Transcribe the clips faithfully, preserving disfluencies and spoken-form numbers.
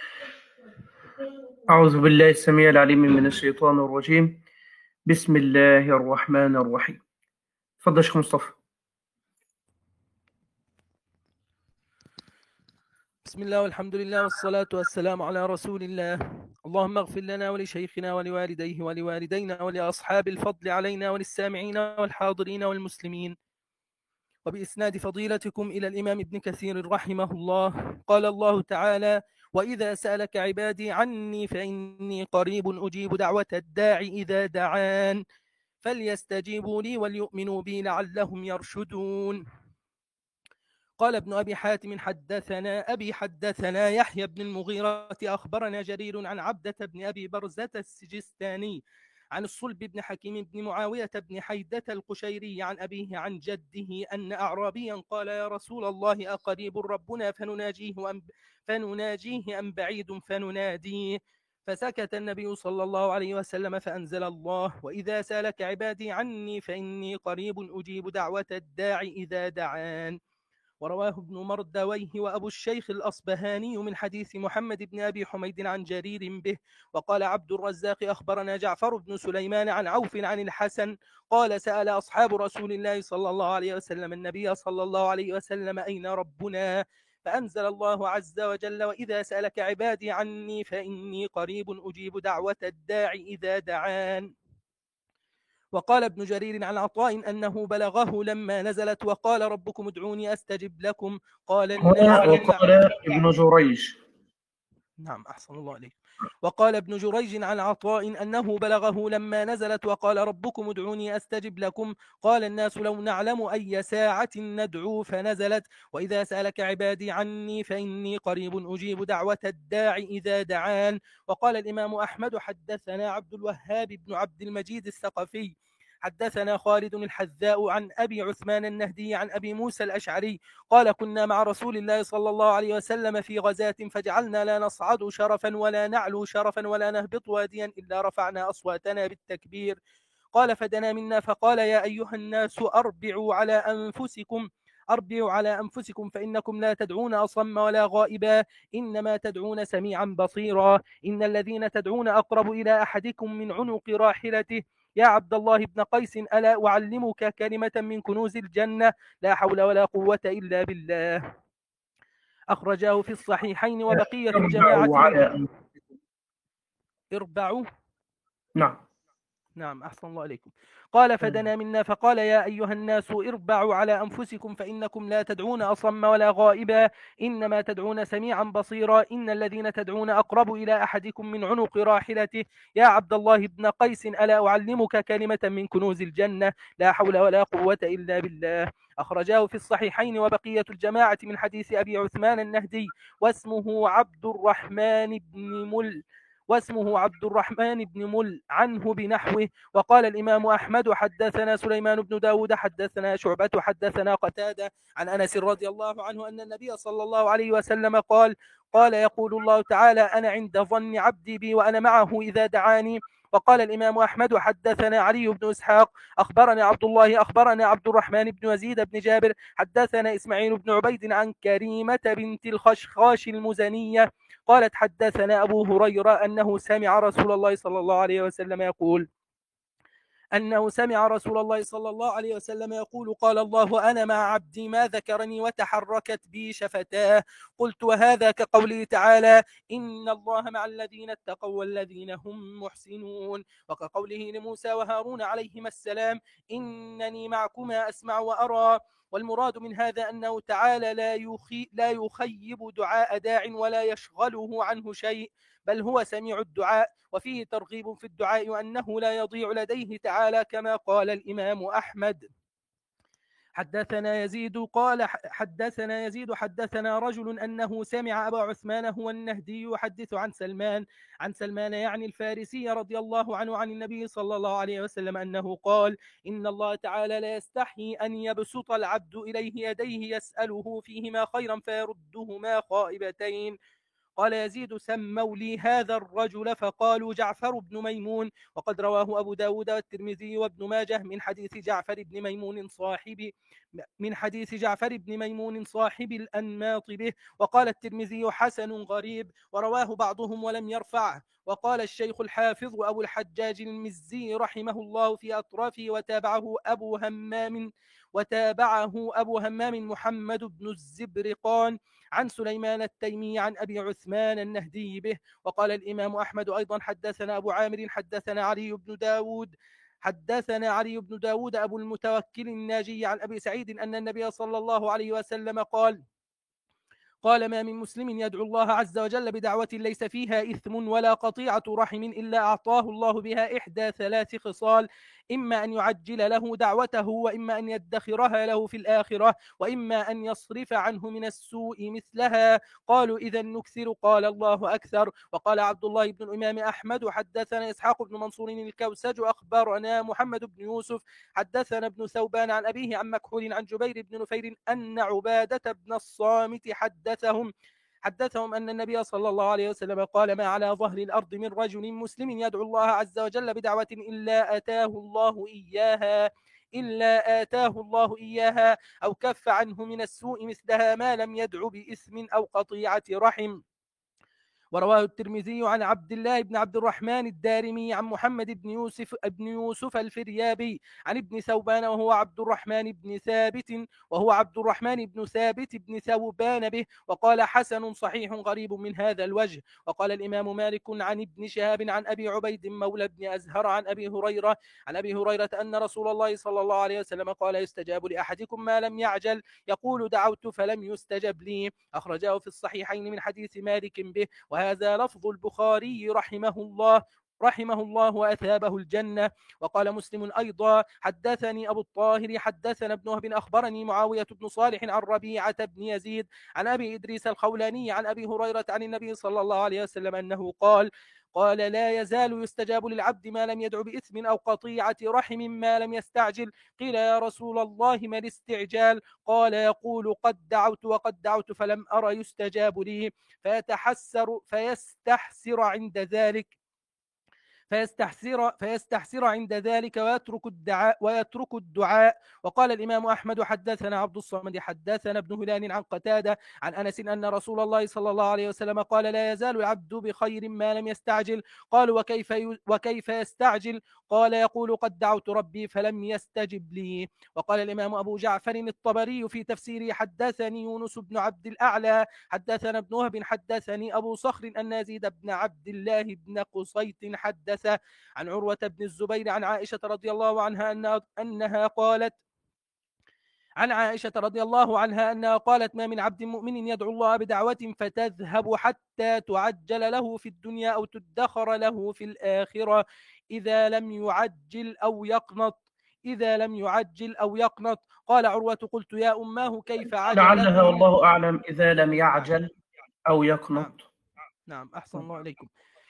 أعوذ بالله السميع العليم من الشيطان الرجيم. بسم الله الرحمن الرحيم. اتفضل يا شيخ مصطفى. بسم الله والحمد لله والصلاة والسلام على رسول الله. اللهم اغفر لنا ولشيخنا ولوالديه ولوالدينا ولأصحاب الفضل علينا وللسامعين والحاضرين والمسلمين. وبإسناد فضيلتكم إلى الإمام ابن كثير رحمه الله قال الله تعالى: وإذا سألك عبادي عني فإني قريب أجيب دعوة الداعي إذا دعان فليستجيبوا لي وليؤمنوا بي لعلهم يرشدون. قال ابن أبي حاتم: حدثنا أبي حدثنا يحيى بن المغيرة أخبرنا جرير عن عبدة بن أبي برزة السجستاني عن الصلب بن حكيم بن معاوية بن حيدة القشيري عن أبيه عن جده أن أعرابيا قال: يا رسول الله، أقريب ربنا فنناجيه أم, فنناجيه أم بعيد فنناديه؟ فسكت النبي صلى الله عليه وسلم فأنزل الله: وإذا سألك عبادي عني فإني قريب أجيب دعوة الداعي إذا دعان. ورواه ابن مردويه وأبو الشيخ الأصبهاني من حديث محمد بن أبي حميد عن جرير به. وقال عبد الرزاق: أخبرنا جعفر بن سليمان عن عوف عن الحسن قال: سأل أصحاب رسول الله صلى الله عليه وسلم النبي صلى الله عليه وسلم: أين ربنا؟ فأنزل الله عز وجل: وإذا سألك عبادي عني فإني قريب أجيب دعوة الداعي إذا دعان. وقال ابن جرير عن عطاء أنه بلغه لما نزلت: وقال ربكم ادعوني أستجب لكم قال الناس هنا لو وقال نعلم. ابن جريج. نعم، أحسن الله عليك. وقال ابن جريج عن عطاء أنه بلغه لما نزلت: وقال ربكم ادعوني أستجب لكم قال الناس لو نعلم أي ساعة ندعو، فنزلت: وإذا سألك عبادي عني فإني قريب أجيب دعوة الداعي إذا دعان. وقال الإمام أحمد: حدثنا عبد الوهاب بن عبد المجيد الثقفي حدثنا خالد الحذاء عن أبي عثمان النهدي عن أبي موسى الأشعري قال: كنا مع رسول الله صلى الله عليه وسلم في غزاة فجعلنا لا نصعد شرفا ولا نعلو شرفا ولا نهبط واديا إلا رفعنا أصواتنا بالتكبير. قال: فدنا منا فقال: يا أيها الناس أربعوا على أنفسكم أربعوا على أنفسكم فإنكم لا تدعون أصم ولا غائبا، إنما تدعون سميعا بصيرا. إن الذين تدعون أقرب إلى أحدكم من عنق راحلته. يا عبد الله بن قيس، ألا أعلمك كلمة من كنوز الجنة؟ لا حول ولا قوة إلا بالله. أخرجاه في الصحيحين وبقية الجماعة اربعوا من على اربعوا نعم. نعم، أحسن الله عليكم. قال: فدنا منا فقال: يا أيها الناس اربعوا على أنفسكم فإنكم لا تدعون أصم ولا غائبا، إنما تدعون سميعا بصيرا. إن الذين تدعون أقرب إلى أحدكم من عنق راحلته. يا عبد الله بن قيس، ألا أعلمك كلمة من كنوز الجنة؟ لا حول ولا قوة إلا بالله. أخرجاه في الصحيحين وبقية الجماعة من حديث أبي عثمان النهدي واسمه عبد الرحمن بن مل واسمه عبد الرحمن بن مل عنه بنحوه. وقال الإمام أحمد: حدثنا سليمان بن داود حدثنا شعبة حدثنا قتادة عن أنس رضي الله عنه أن النبي صلى الله عليه وسلم قال: قال يقول الله تعالى: أنا عند ظن عبدي بي وأنا معه إذا دعاني. وقال الإمام أحمد: حدثنا علي بن إسحاق أخبرنا عبد الله أخبرنا عبد الرحمن بن يزيد بن جابر حدثنا إسماعيل بن عبيد عن كريمة بنت الخشخاش المزنية قالت: حدثنا أبو هريرة أنه سمع رسول الله صلى الله عليه وسلم يقول أنه سمع رسول الله صلى الله عليه وسلم يقول: قال الله: أنا مع عبدي ما ذكرني وتحركت بي شفتاه. قلت: وهذا كقوله تعالى: إن الله مع الذين اتقوا والذين هم محسنون. وكقوله لموسى وهارون عليهما السلام: إنني معكما أسمع وأرى. والمراد من هذا أنه تعالى لا, يخي لا يخيب دعاء داع ولا يشغله عنه شيء، بل هو سميع الدعاء. وفيه ترغيب في الدعاء وأنه لا يضيع لديه تعالى كما قال الإمام أحمد. حدثنا يزيد قال حدثنا يزيد حدثنا رجل أنه سمع أبا عثمان هو النهدي يحدث عن سلمان عن سلمان يعني الفارسي رضي الله عنه عن النبي صلى الله عليه وسلم أنه قال: إن الله تعالى لا يستحي أن يبسط العبد إليه يديه يسأله فيهما خيرا فيردهما خائبتين. قال يزيد سموا لي هذا الرجل فقالوا جعفر بن ميمون. وقد رواه أبو داود والترمذي وابن ماجه من حديث جعفر بن ميمون صاحب من حديث جعفر بن ميمون صاحب الأنماط به. وقال الترمذي حسن غريب، ورواه بعضهم ولم يرفعه. وقال الشيخ الحافظ أبو الحجاج المزي رحمه الله في أطرافه وتابعه أبو همام وتابعه أبو همام محمد بن الزبرقان عن سليمان التيمي عن أبي عثمان النهدي به. وقال الإمام أحمد أيضا حدثنا أبو عامر حدثنا علي بن داود حدثنا علي بن داود أبو المتوكل الناجي عن أبي سعيد أن النبي صلى الله عليه وسلم قال قال ما من مسلم يدعو الله عز وجل بدعوة ليس فيها إثم ولا قطيعة رحم إلا أعطاه الله بها إحدى ثلاث خصال: إما أن يعجل له دعوته، وإما أن يدخرها له في الآخرة، وإما أن يصرف عنه من السوء مثلها. قالوا إذا نكثر، قال الله أكثر. وقال عبد الله بن الإمام أحمد حدثنا إسحاق بن منصور الكوسج أخبرنا محمد بن يوسف حدثنا ابن ثوبان عن أبيه عن مكحول عن جبير بن نفير أن عبادة بن الصامت حدثهم حدثهم أن النبي صلى الله عليه وسلم قال ما على ظهر الأرض من رجل مسلم يدعو الله عز وجل بدعوة إلا آتاه الله إياها إلا آتاه الله إياها أو كف عنه من السوء مثلها ما لم يدع بإثم أو قطيعة رحم. ورواه الترمذي عن عبد الله بن عبد الرحمن الدارمي عن محمد بن يوسف بن يوسف الفريابي عن ابن ثوبان وهو عبد الرحمن بن ثابت وهو عبد الرحمن بن ثابت بن ثوبان به. وقال حسن صحيح غريب من هذا الوجه. وقال الإمام مالك عن ابن شهاب عن أبي عبيد مولى بن أزهر عن أبي هريرة عن أبي هريرة أن رسول الله صلى الله عليه وسلم قال يستجاب لأحدكم ما لم يعجل، يقول دعوت فلم يستجب لي. أخرجاه في الصحيحين من حديث مالك به، وهذا لفظ البخاري رحمه الله رحمه الله وأثابه الجنة. وقال مسلم أيضا حدثني أبو الطاهر حدثنا ابن وهب أخبرني معاوية بن صالح عن ربيعة بن يزيد عن أبي إدريس الخولاني عن أبي هريرة عن النبي صلى الله عليه وسلم أنه قال قال لا يزال يستجاب للعبد ما لم يدع بإثم أو قطيعة رحم ما لم يستعجل. قيل يا رسول الله ما الاستعجال؟ قال يقول قد دعوت وقد دعوت فلم أرى يستجاب لي، فيتحسر فيستحسر عند ذلك فيستحسر فيستحسر عند ذلك ويترك الدعاء ويترك الدعاء. وقال الإمام أحمد حدثنا عبد الصمد حدثنا ابن هلال عن قتادة عن أنس أن رسول الله صلى الله عليه وسلم قال لا يزال العبد بخير ما لم يستعجل. قالوا وكيف وكيف يستعجل؟ قال يقول قد دعوت ربي فلم يستجب لي. وقال الإمام أبو جعفر الطبري في تفسيره حدثني يونس بن عبد الأعلى حدثنا ابن وهب حدثني أبو صخر أن يزيد بن عبد الله بن قصيت حدث عن عروة بن الزبير عن عائشة رضي الله عنها أن أنها قالت عن عائشة رضي الله عنها أنها قالت ما من عبد مؤمن يدعو الله بدعوة فتذهب حتى تعجل له في الدنيا أو تدخر له في الآخرة إذا لم يعجل أو يقنط إذا لم يعجل أو يقنط. قال عروة قلت يا أماه كيف عجلته؟ لعلها والله أعلم إذا لم يعجل أو يقنط. نعم, نعم. أحسن الله عليكم.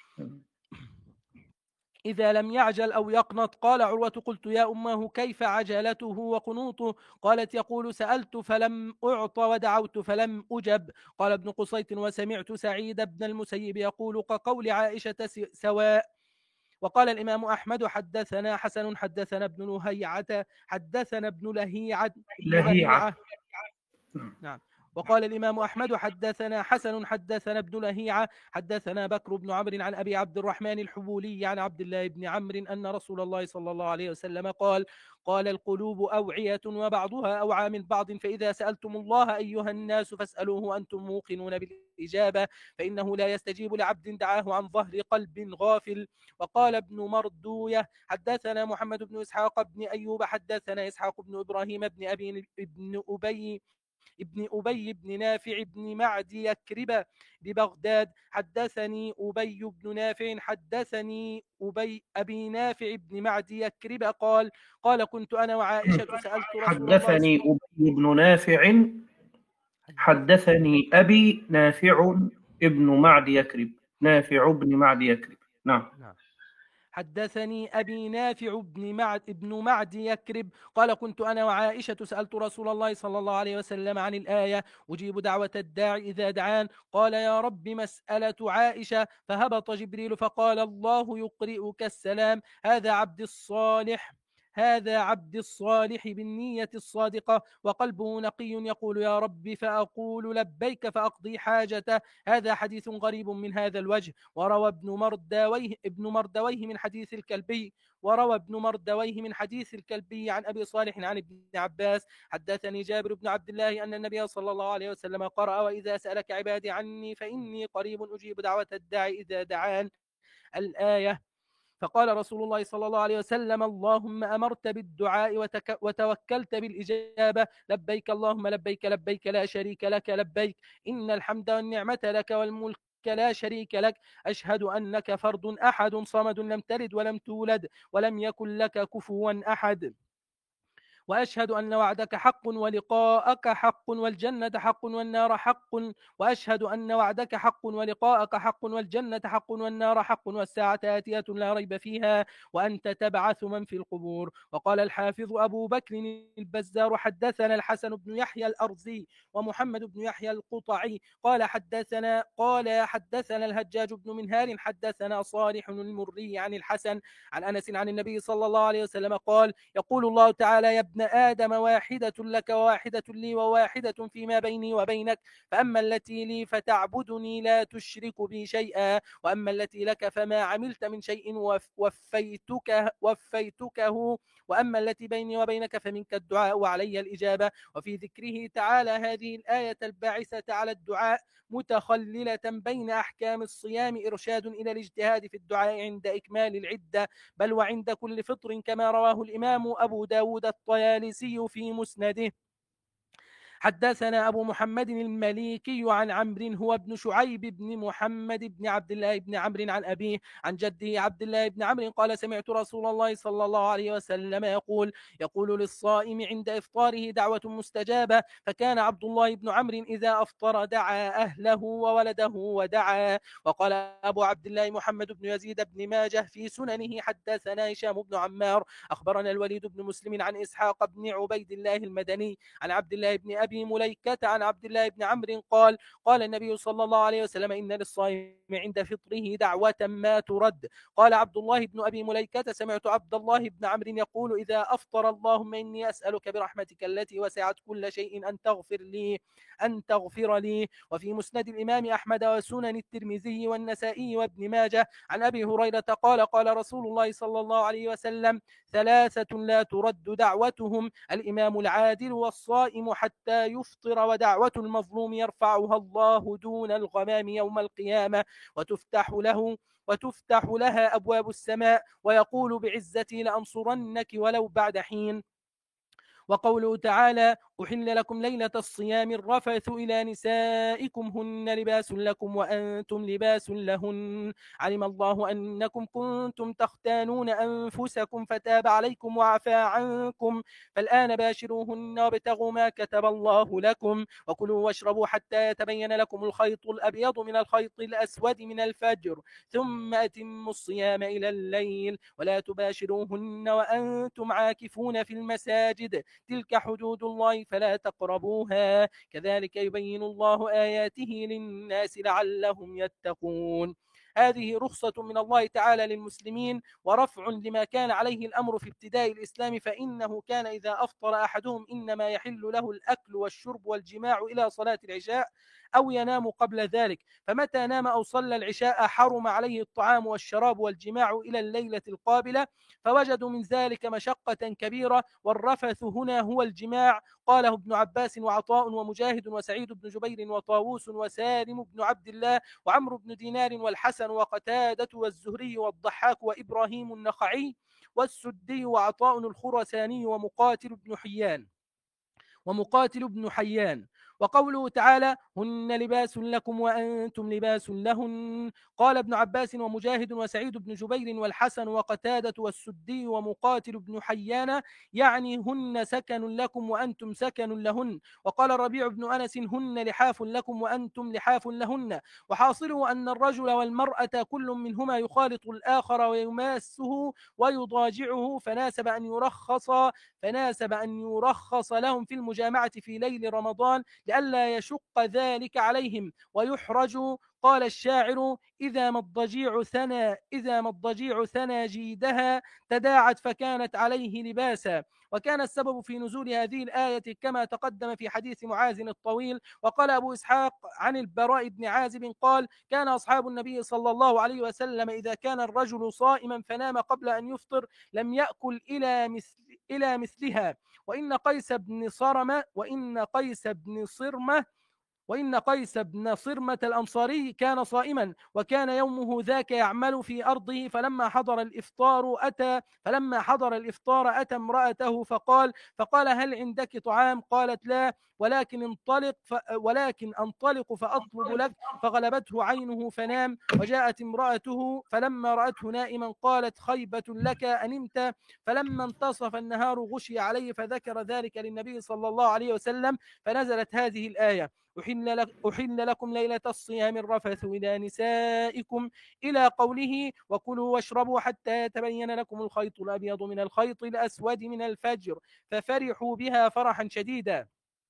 إذا لم يعجل أو يقنط. قال عروة قلت يا أماه كيف عجلته وقنوطه؟ قالت يقول سألت فلم أعط ودعوت فلم أجب. قال ابن قصيت وسمعت سعيد بن المسيب يقول كقول عائشة سواء. وقال الإمام أحمد حدثنا حسن حدثنا ابن لهيعة حدثنا ابن لهيعة لهيعة نعم. وقال الإمام أحمد حدثنا حسن حدثنا ابن لهيعة حدثنا بكر بن عمرو عن أبي عبد الرحمن الحبولي عن عبد الله بن عمرو أن رسول الله صلى الله عليه وسلم قال قال القلوب أوعية وبعضها أوعى من بعض، فإذا سألتم الله أيها الناس فاسألوه وأنتم موقنون بالإجابة، فإنه لا يستجيب لعبد دعاه عن ظهر قلب غافل. وقال ابن مردوية حدثنا محمد بن إسحاق بن أيوب حدثنا إسحاق بن إبراهيم بن أبي ابن أبي ابن أبي بن نافع بن معد يكرب ببغداد حدثني أبي بن نافع حدثني أبي أبي نافع بن معد يكرب قال قال كنت أنا وعائشة سألت رسول حدثني الله أبي بن نافع حدثني أبي نافع ابن معد يكرب نافع بن معد يكرب. نعم. حدثني أبي نافع بن معد, ابن معد يكرب قال كنت أنا وعائشة سألت رسول الله صلى الله عليه وسلم عن الآية أجيب دعوة الداعي إذا دعان قال يا رب مسألة عائشة فهبط جبريل فقال الله يقرئك السلام هذا عبد الصالح هذا عبد الصالح بالنية الصادقة وقلبه نقي يقول يا رب فأقول لبيك فأقضي حاجته. هذا حديث غريب من هذا الوجه. وروى ابن مردويه, ابن مردويه من حديث الكلبي وروى ابن مردويه من حديث الكلبي عن أبي صالح عن ابن عباس حدثني جابر بن عبد الله أن النبي صلى الله عليه وسلم قرأ وإذا سألك عبادي عني فإني قريب أجيب دعوة الداعي إذا دعان الآية. فقال رسول الله صلى الله عليه وسلم اللهم أمرت بالدعاء وتك وتوكلت بالإجابة لبيك اللهم لبيك لبيك لا شريك لك لبيك إن الحمد والنعمة لك والملك لا شريك لك أشهد أنك فرد أحد صمد لم تلد ولم تولد ولم يكن لك كفوا أحد وأشهد أن وعدك حق ولقاءك حق والجنة حق والنار حق وأشهد أن وعدك حق ولقاءك حق والجنة حق والنار حق والساعة آتية لا ريب فيها وأنت تبعث من في القبور. وقال الحافظ أبو بكر البزار حدثنا الحسن بن يحيى الأرزي ومحمد بن يحيى القطعي قال حدثنا قال حدثنا الهجاج بن منهال حدثنا صالح المري عن الحسن عن أنس عن النبي صلى الله عليه وسلم قال يقول الله تعالى يا ابن آدم واحدة لك وواحدة لي وواحدة فيما بيني وبينك فأما التي لي فتعبدني لا تشرك بي شيئا وأما التي لك فما عملت من شيء وفيتك وفيتكه وأما التي بيني وبينك فمنك الدعاء وعلي الإجابة. وفي ذكره تعالى هذه الآية الباعثة على الدعاء متخللة بين أحكام الصيام إرشاد إلى الاجتهاد في الدعاء عند إكمال العدة بل وعند كل فطر كما رواه الإمام أبو داود الطيالسي في مسنده. حدثنا أبو محمد المليكي عن عمرو هو ابن شعيب بن محمد بن عبد الله بن عمرو عن أبيه عن جده عبد الله بن عمرو قال سمعت رسول الله صلى الله عليه وسلم يقول يقول للصائم عند إفطاره دعوة مستجابة فكان عبد الله بن عمرو إذا أفطر دعا أهله وولده ودعا. وقال أبو عبد الله محمد بن يزيد بن ماجه في سننه حدثنا هشام بن عمار أخبرنا الوليد بن مسلم عن إسحاق بن عبيد الله المدني عن عبد الله بن أبي مليكة عن عبد الله بن عمرو قال قال النبي صلى الله عليه وسلم إن للصائم عند فطره دعوة ما ترد. قال عبد الله بن أبي مليكة سمعت عبد الله بن عمرو يقول إذا أفطر اللهم إني أسألك برحمتك التي وسعت كل شيء أن تغفر لي أن تغفر لي. وفي مسند الإمام أحمد وسنن الترمذي والنسائي وابن ماجه عن أبي هريرة قال قال رسول الله صلى الله عليه وسلم ثلاثة لا ترد دعوتهم الإمام العادل والصائم حتى يفطر ودعوة المظلوم يرفعها الله دون الغمام يوم القيامة وتفتح له وتفتح لها أبواب السماء ويقول بعزتي لأنصرنك ولو بعد حين. وقوله تعالى أحل لكم ليلة الصيام الرفث إلى نسائكم هن لباس لكم وأنتم لباس لهن علم الله أنكم كنتم تختانون أنفسكم فتاب عليكم وعفى عنكم فالآن باشروهن وابتغوا ما كتب الله لكم وكلوا واشربوا حتى يتبين لكم الخيط الأبيض من الخيط الأسود من الفجر ثم أتموا الصيام إلى الليل ولا تباشروهن وأنتم عاكفون في المساجد تلك حدود الله فلا تقربوها كذلك يبين الله آياته للناس لعلهم يتقون. هذه رخصة من الله تعالى للمسلمين ورفع لما كان عليه الأمر في ابتداء الإسلام فإنه كان إذا أفطر أحدهم إنما يحل له الأكل والشرب والجماع إلى صلاة العشاء أو ينام قبل ذلك فمتى نام أو صلى العشاء حرم عليه الطعام والشراب والجماع إلى الليلة القابلة فوجدوا من ذلك مشقة كبيرة والرفث هنا هو الجماع. قاله ابن عباس وعطاء ومجاهد وسعيد بن جبير وطاووس وسالم بن عبد الله وعمرو بن دينار والحسن وقتادة والزهري والضحاك وإبراهيم النخعي والسدي وعطاء الخرساني ومقاتل بن حيان ومقاتل بن حيان. وقوله تعالى هن لباس لكم وأنتم لباس لهن. قال ابن عباس ومجاهد وسعيد بن جبير والحسن وقتادة والسدي ومقاتل بن حيان يعني هن سكن لكم وأنتم سكن لهن. وقال الربيع بن أنس هن لحاف لكم وأنتم لحاف لهن. وحاصله أن الرجل والمرأة كل منهما يخالط الآخر ويماسه ويضاجعه، فناسب أن يرخص فناسب أن يرخص لهم في المجامعة في ليل رمضان لئلا يشق ذلك عليهم ويحرج. قال الشاعر إذا ما الضجيع ثنى إذا ما الضجيع ثنى جيدها تداعت فكانت عليه لباسا. وكان السبب في نزول هذه الآية كما تقدم في حديث معاذ الطويل. وقال أبو إسحاق عن البراء بن عازب قال كان أصحاب النبي صلى الله عليه وسلم إذا كان الرجل صائما فنام قبل أن يفطر لم يأكل إلى مثل إلى مثلها. وإن قيس بن صرمة وإن قيس بن صرمة وإن قيس بن صرمة الأنصاري كان صائما وكان يومه ذاك يعمل في أرضه، فلما حضر الإفطار أتى فلما حضر الإفطار أتى امرأته فقال فقال هل عندك طعام؟ قالت لا، ولكن انطلق ف... ولكن أنطلق فأطلب لك، فغلبته عينه فنام. وجاءت امرأته فلما رأته نائما قالت خيبة لك أنمت؟ فلما انتصف النهار غشي عليه فذكر ذلك للنبي صلى الله عليه وسلم فنزلت هذه الآية أحل, لك أحل لكم ليلة الصيام الرفث إلى نسائكم إلى قوله وكلوا واشربوا حتى يتبين لكم الخيط الأبيض من الخيط الأسود من الفجر ففرحوا بها فرحا شديدا.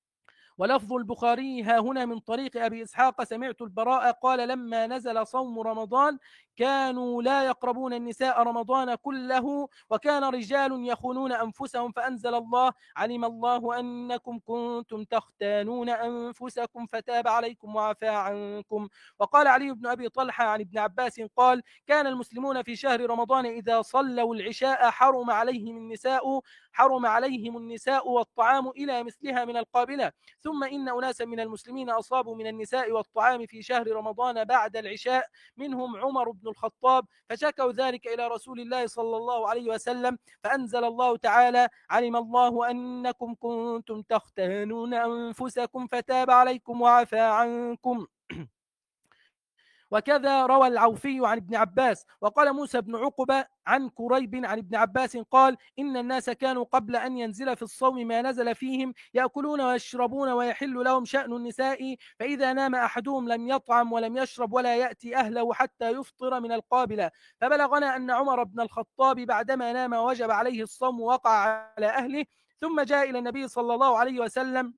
ولفظ البخاري ها هنا من طريق أبي إسحاق سمعت البراء قال لما نزل صوم رمضان كانوا لا يقربون النساء رمضان كله وكان رجال يخونون أنفسهم فأنزل الله علم الله أنكم كنتم تختانون أنفسكم فتاب عليكم وعفى عنكم. وقال علي بن أبي طلحة عن ابن عباس قال كان المسلمون في شهر رمضان إذا صلوا العشاء حرم عليهم النساء حرم عليهم النساء والطعام إلى مثلها من القابلة. ثم إن أناسا من المسلمين أصابوا من النساء والطعام في شهر رمضان بعد العشاء منهم عمر بن الخطاب فشكوا ذلك إلى رسول الله صلى الله عليه وسلم فأنزل الله تعالى علم الله أنكم كنتم تختانون أنفسكم فتاب عليكم وعفى عنكم. وكذا روى العوفي عن ابن عباس. وقال موسى بن عقبة عن كريب عن ابن عباس قال إن الناس كانوا قبل أن ينزل في الصوم ما نزل فيهم يأكلون ويشربون ويحل لهم شأن النساء، فإذا نام أحدهم لم يطعم ولم يشرب ولا يأتي أهله حتى يفطر من القابلة. فبلغنا أن عمر بن الخطاب بعدما نام وجب عليه الصوم وقع على أهله، ثم جاء إلى النبي صلى الله عليه وسلم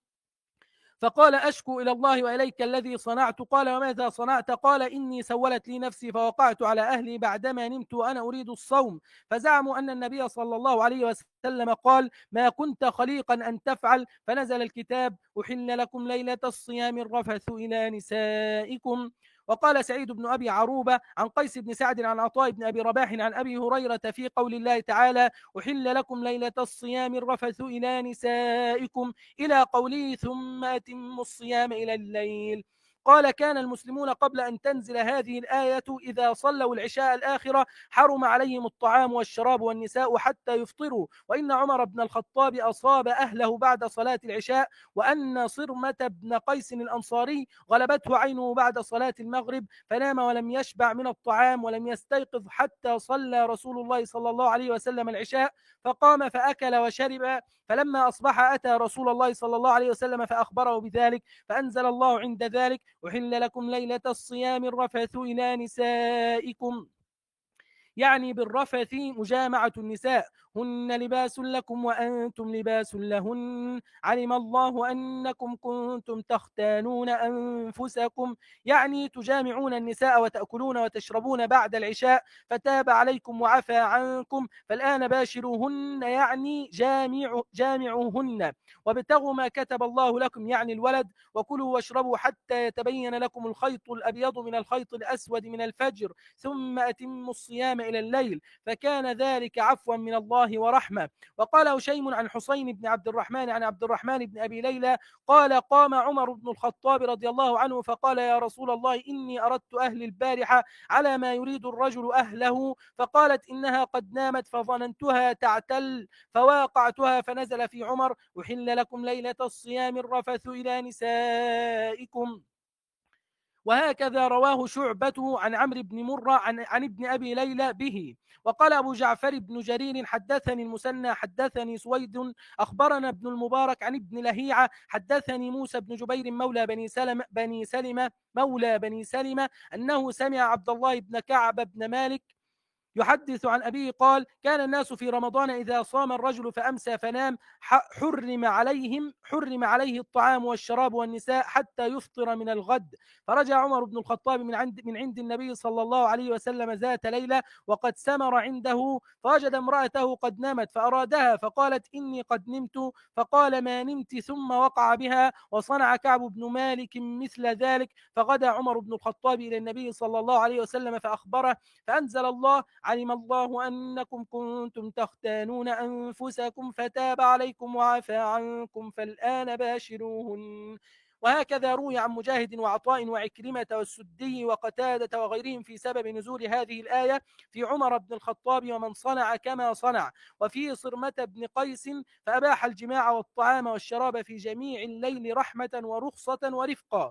فقال أشكو إلى الله وإليك الذي صنعت. قال وماذا صنعت؟ قال إني سولت لي نفسي فوقعت على أهلي بعدما نمت وأنا أريد الصوم. فزعموا أن النبي صلى الله عليه وسلم قال ما كنت خليقا أن تفعل، فنزل الكتاب أحل لكم ليلة الصيام الرفث إلى نسائكم. وقال سعيد بن أبي عروبة عن قيس بن سعد عن عطاء بن أبي رباح عن أبي هريرة في قول الله تعالى أحل لكم ليلة الصيام الرفث إلى نسائكم إلى قوله ثم أتموا الصيام إلى الليل. قال كان المسلمون قبل أن تنزل هذه الآية إذا صلوا العشاء الآخرة حرم عليهم الطعام والشراب والنساء حتى يفطروا. وإن عمر بن الخطاب أصاب أهله بعد صلاة العشاء، وأن صرمة بن قيس الأنصاري غلبته عينه بعد صلاة المغرب فنام ولم يشبع من الطعام ولم يستيقظ حتى صلى رسول الله صلى الله عليه وسلم العشاء فقام فأكل وشرب، فلما أصبح أتى رسول الله صلى الله عليه وسلم فأخبره بذلك فأنزل الله عند ذلك أحل لكم ليلة الصيام الرفث إلى نسائكم، يعني بالرفث مجامعة النساء، هن لباس لكم وأنتم لباس لهن، علم الله أنكم كنتم تختانون أنفسكم، يعني تجامعون النساء وتأكلون وتشربون بعد العشاء فتاب عليكم وعفى عنكم، فالآن باشروهن يعني جامع جامعوهن وابتغوا ما كتب الله لكم يعني الولد، وكلوا واشربوا حتى يتبين لكم الخيط الأبيض من الخيط الأسود من الفجر ثم أتموا الصيام إلى الليل، فكان ذلك عفوا من الله الله ورحمة. وقال هشيم عن حسين بن عبد الرحمن عن عبد الرحمن بن أبي ليلى قال قام عمر بن الخطاب رضي الله عنه فقال يا رسول الله إني أردت أهل البارحة على ما يريد الرجل أهله، فقالت إنها قد نامت فظننتها تعتل فواقعتها، فنزل في عمر أحل لكم ليلة الصيام الرفث إلى نسائكم. وهكذا رواه شعبة عن عمرو بن مرة عن, عن ابن أبي ليلى به. وقال أبو جعفر بن جرير حدثني المثنى حدثني سويد أخبرنا ابن المبارك عن ابن لهيعة حدثني موسى بن جبير مولى بني سلمة بني سلمة مولى بني سلمة أنه سمع عبد الله بن كعب بن مالك يحدث عن أبيه قال كان الناس في رمضان إذا صام الرجل فأمسى فنام حرم عليهم حرم عليه الطعام والشراب والنساء حتى يفطر من الغد. فرجع عمر بن الخطاب من عند من عند النبي صلى الله عليه وسلم ذات ليلة وقد سمر عنده، فوجد امرأته قد نامت فأرادها فقالت إني قد نمت، فقال ما نمت، ثم وقع بها. وصنع كعب بن مالك مثل ذلك. فغدا عمر بن الخطاب إلى النبي صلى الله عليه وسلم فأخبره، فأنزل الله علم الله أنكم كنتم تختانون أنفسكم فتاب عليكم وعفى عنكم فالآن باشروهن. وهكذا روي عن مجاهد وعطاء وعكرمة والسدي وقتادة وغيرهم في سبب نزول هذه الآية في عمر بن الخطاب ومن صنع كما صنع. وفي صرمة بن قيس فأباح الجماع والطعام والشراب في جميع الليل رحمة ورخصة ورفقا.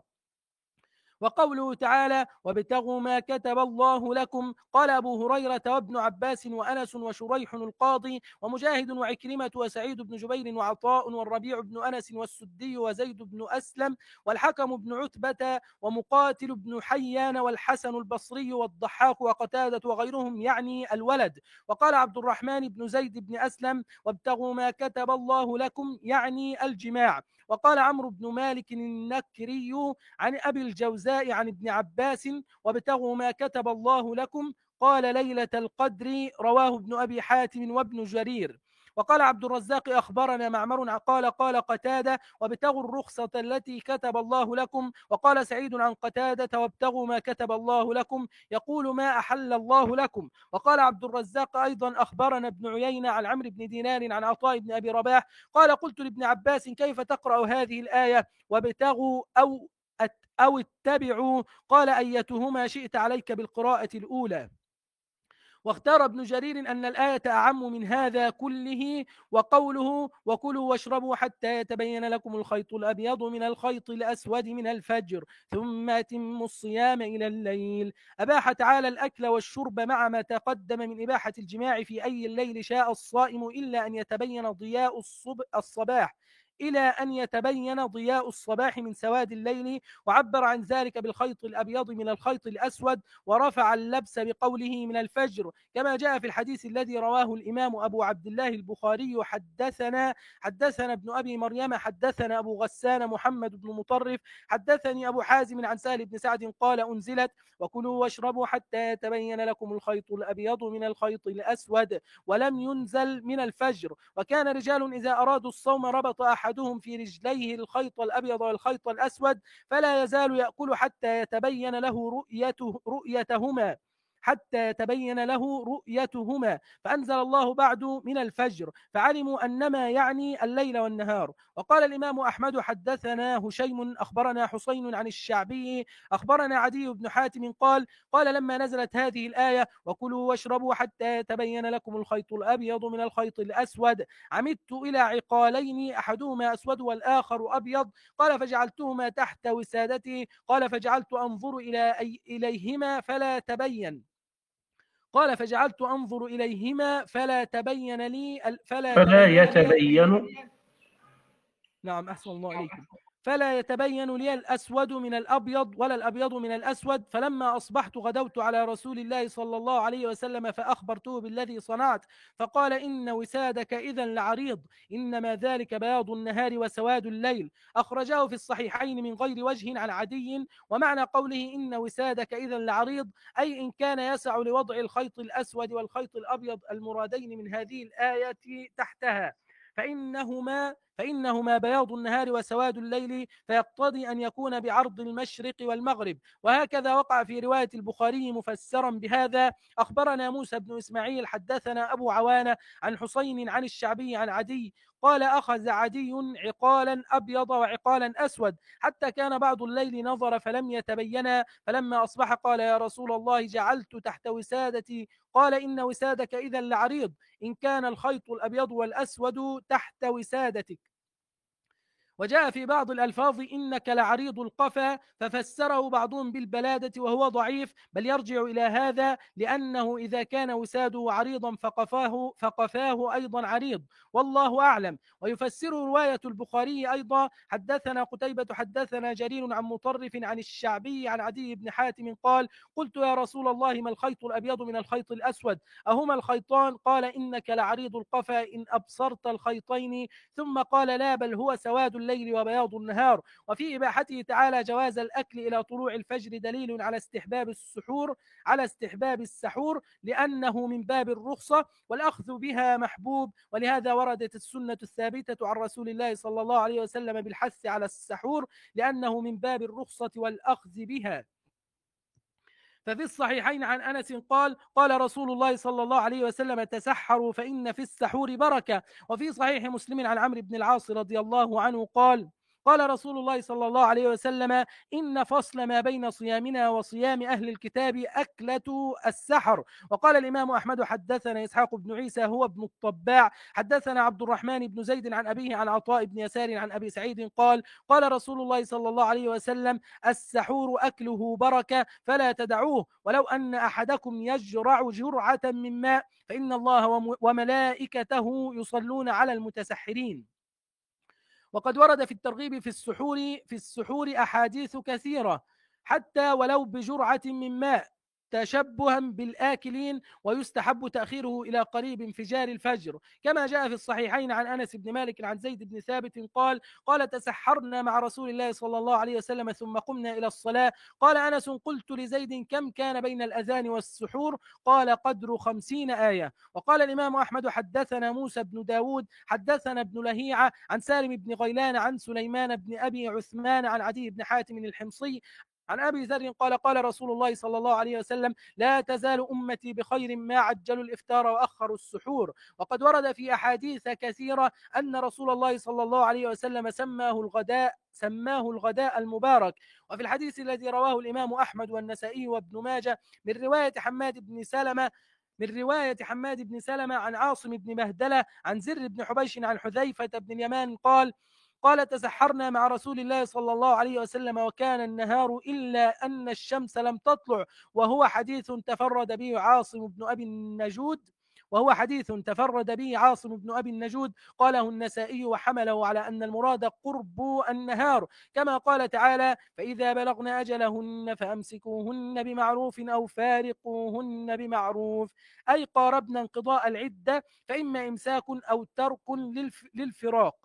وقوله تعالى وابتغوا ما كتب الله لكم قال أبو هريرة وابن عباس وأنس وشريح القاضي ومجاهد وعكرمة وسعيد بن جبير وعطاء والربيع بن أنس والسدي وزيد بن أسلم والحكم بن عتبة ومقاتل بن حيان والحسن البصري والضحاك وقتادة وغيرهم يعني الولد. وقال عبد الرحمن بن زيد بن أسلم وابتغوا ما كتب الله لكم يعني الجماع. وقال عمرو بن مالك النكري عن أبي الجوزاء عن ابن عباس وابتغوا ما كتب الله لكم قال ليلة القدر، رواه ابن أبي حاتم وابن جرير. وقال عبد الرزاق أخبرنا معمر قال قال قتادة وابتغوا الرخصة التي كتب الله لكم. وقال سعيد عن قتادة وابتغوا ما كتب الله لكم يقول ما أحل الله لكم. وقال عبد الرزاق أيضا أخبرنا ابن عيينة عن عمرو بن دينار عن عطاء بن أبي رباح قال قلت لابن عباس كيف تقرأ هذه الآية وابتغوا أو أو اتبعوا قال أيتهما شئت عليك بالقراءة الأولى. واختار ابن جرير أن الآية أعم من هذا كله. وقوله وكلوا واشربوا حتى يتبين لكم الخيط الأبيض من الخيط الأسود من الفجر ثم أتموا الصيام إلى الليل. أباح تعالى الأكل والشرب مع ما تقدم من إباحة الجماع في أي الليل شاء الصائم إلا أن يتبين ضياء الصباح إلى أن يتبين ضياء الصباح من سواد الليل. وعبر عن ذلك بالخيط الأبيض من الخيط الأسود ورفع اللبس بقوله من الفجر كما جاء في الحديث الذي رواه الإمام أبو عبد الله البخاري حدثنا حدثنا ابن أبي مريم حدثنا أبو غسان محمد بن مطرف حدثني أبو حازم عن سهل بن سعد قال أنزلت وكلوا واشربوا حتى يتبين لكم الخيط الأبيض من الخيط الأسود ولم ينزل من الفجر. وكان رجال إذا أرادوا الصوم ربط أحدهم في رجليه الخيط الأبيض والخيط الأسود فلا يزال يأكل حتى يتبين له رؤيته رؤيتهما حتى يتبين له رؤيتهما. فأنزل الله بعد من الفجر فعلموا أنما يعني الليل والنهار. وقال الإمام أحمد حدثنا هشيم أخبرنا حسين عن الشعبي أخبرنا عدي بن حاتم قال قال لما نزلت هذه الآية وكلوا واشربوا حتى يتبين لكم الخيط الأبيض من الخيط الأسود عمدت إلى عقالين أحدهما أسود والآخر أبيض قال فجعلتهما تحت وسادتي قال فجعلت أنظر إلى إليهما فلا تبين قال فجعلت أنظر إليهما فلا تبين لي فلا, فلا تبين يتبين لي نعم أحسن الله عليكم فلا يتبين لي الأسود من الأبيض ولا الأبيض من الأسود. فلما أصبحت غدوت على رسول الله صلى الله عليه وسلم فأخبرته بالذي صنعت فقال إن وسادك إذا لعريض إنما ذلك بياض النهار وسواد الليل. أخرجاه في الصحيحين من غير وجه عن عدي. ومعنى قوله إن وسادك إذا لعريض أي إن كان يسع لوضع الخيط الأسود والخيط الأبيض المرادين من هذه الآية تحتها فإنهما فإنهما بياض النهار وسواد الليل، فيقتضي أن يكون بعرض المشرق والمغرب. وهكذا وقع في رواية البخاري مفسرا بهذا: أخبرنا موسى بن إسماعيل حدثنا أبو عوانة عن حسين عن الشعبي عن عدي قال: أخذ عدي عقالا أبيض وعقالا أسود حتى كان بعض الليل نظر فلم يتبينا، فلما أصبح قال: يا رسول الله، جعلت تحت وسادتي. قال: إن وسادك إذا لعريض، إن كان الخيط الأبيض والأسود تحت وسادتك. وجاء في بعض الألفاظ: إنك لعريض القفا، ففسره بعضهم بالبلادة وهو ضعيف، بل يرجع إلى هذا، لأنه إذا كان وساده عريضا فقفاه, فقفاه أيضا عريض، والله أعلم. ويفسر رواية البخاري أيضا: حدثنا قتيبة حدثنا جرير عن مطرف عن الشعبي عن عدي بن حاتم قال: قلت يا رسول الله، ما الخيط الأبيض من الخيط الأسود؟ أهما الخيطان؟ قال: إنك لعريض القفا إن أبصرت الخيطين. ثم قال: لا، بل هو سواد الليل وبياض النهار. وفي إباحته تعالى جواز الأكل إلى طلوع الفجر دليل على استحباب السحور على استحباب السحور، لأنه من باب الرخصة، والأخذ بها محبوب. ولهذا وردت السنة الثابتة عن رسول الله صلى الله عليه وسلم بالحث على السحور، لأنه من باب الرخصة والأخذ بها. ففي الصحيحين عن أنس قال: قال رسول الله صلى الله عليه وسلم: تسحروا فإن في السحور بركة. وفي صحيح مسلم عن عمرو بن العاص رضي الله عنه قال: قال رسول الله صلى الله عليه وسلم: إن فصل ما بين صيامنا وصيام أهل الكتاب أكلة السحر. وقال الإمام أحمد: حدثنا إسحاق بن عيسى هو ابن الطباع حدثنا عبد الرحمن بن زيد عن أبيه عن عطاء بن يسار عن أبي سعيد قال: قال رسول الله صلى الله عليه وسلم: السحور أكله بركة، فلا تدعوه، ولو أن أحدكم يجرع جرعة من ماء، فإن الله وملائكته يصلون على المتسحرين. وقد ورد في الترغيب في السحور في السحور أحاديث كثيرة، حتى ولو بجرعة من ماء، تشبها بالآكلين، ويستحب تأخيره إلى قريب انفجار الفجر، كما جاء في الصحيحين عن أنس بن مالك عن زيد بن ثابت قال: قال: تسحرنا مع رسول الله صلى الله عليه وسلم ثم قمنا إلى الصلاة. قال أنس: قلت لزيد: كم كان بين الأذان والسحور؟ قال: قدر خمسين آية. وقال الإمام أحمد: حدثنا موسى بن داود حدثنا ابن لهيعة عن سالم بن غيلان عن سليمان بن أبي عثمان عن عدي بن حاتم الحمصي عن أبي ذر قال: قال رسول الله صلى الله عليه وسلم: لا تزال أمتي بخير ما عجلوا الإفطار وأخروا السحور. وقد ورد في أحاديث كثيرة أن رسول الله صلى الله عليه وسلم سماه الغداء سماه الغداء المبارك. وفي الحديث الذي رواه الإمام أحمد والنسائي وابن ماجه من رواية حماد بن سلمة من رواية حماد بن سلمة عن عاصم بن مهدلة عن زر بن حبيش عن حذيفة بن اليمان قال: قال: تسحرنا مع رسول الله صلى الله عليه وسلم وكان النهار إلا أن الشمس لم تطلع. وهو حديث تفرد به عاصم بن أبي النجود وهو حديث تفرد به عاصم بن أبي النجود قاله النسائي، وحمله على أن المراد قرب النهار، كما قال تعالى: فإذا بلغن أجلهن فأمسكوهن بمعروف أو فارقوهن بمعروف، أي قاربن انقضاء العدة، فإما إمساك أو ترك للفراق.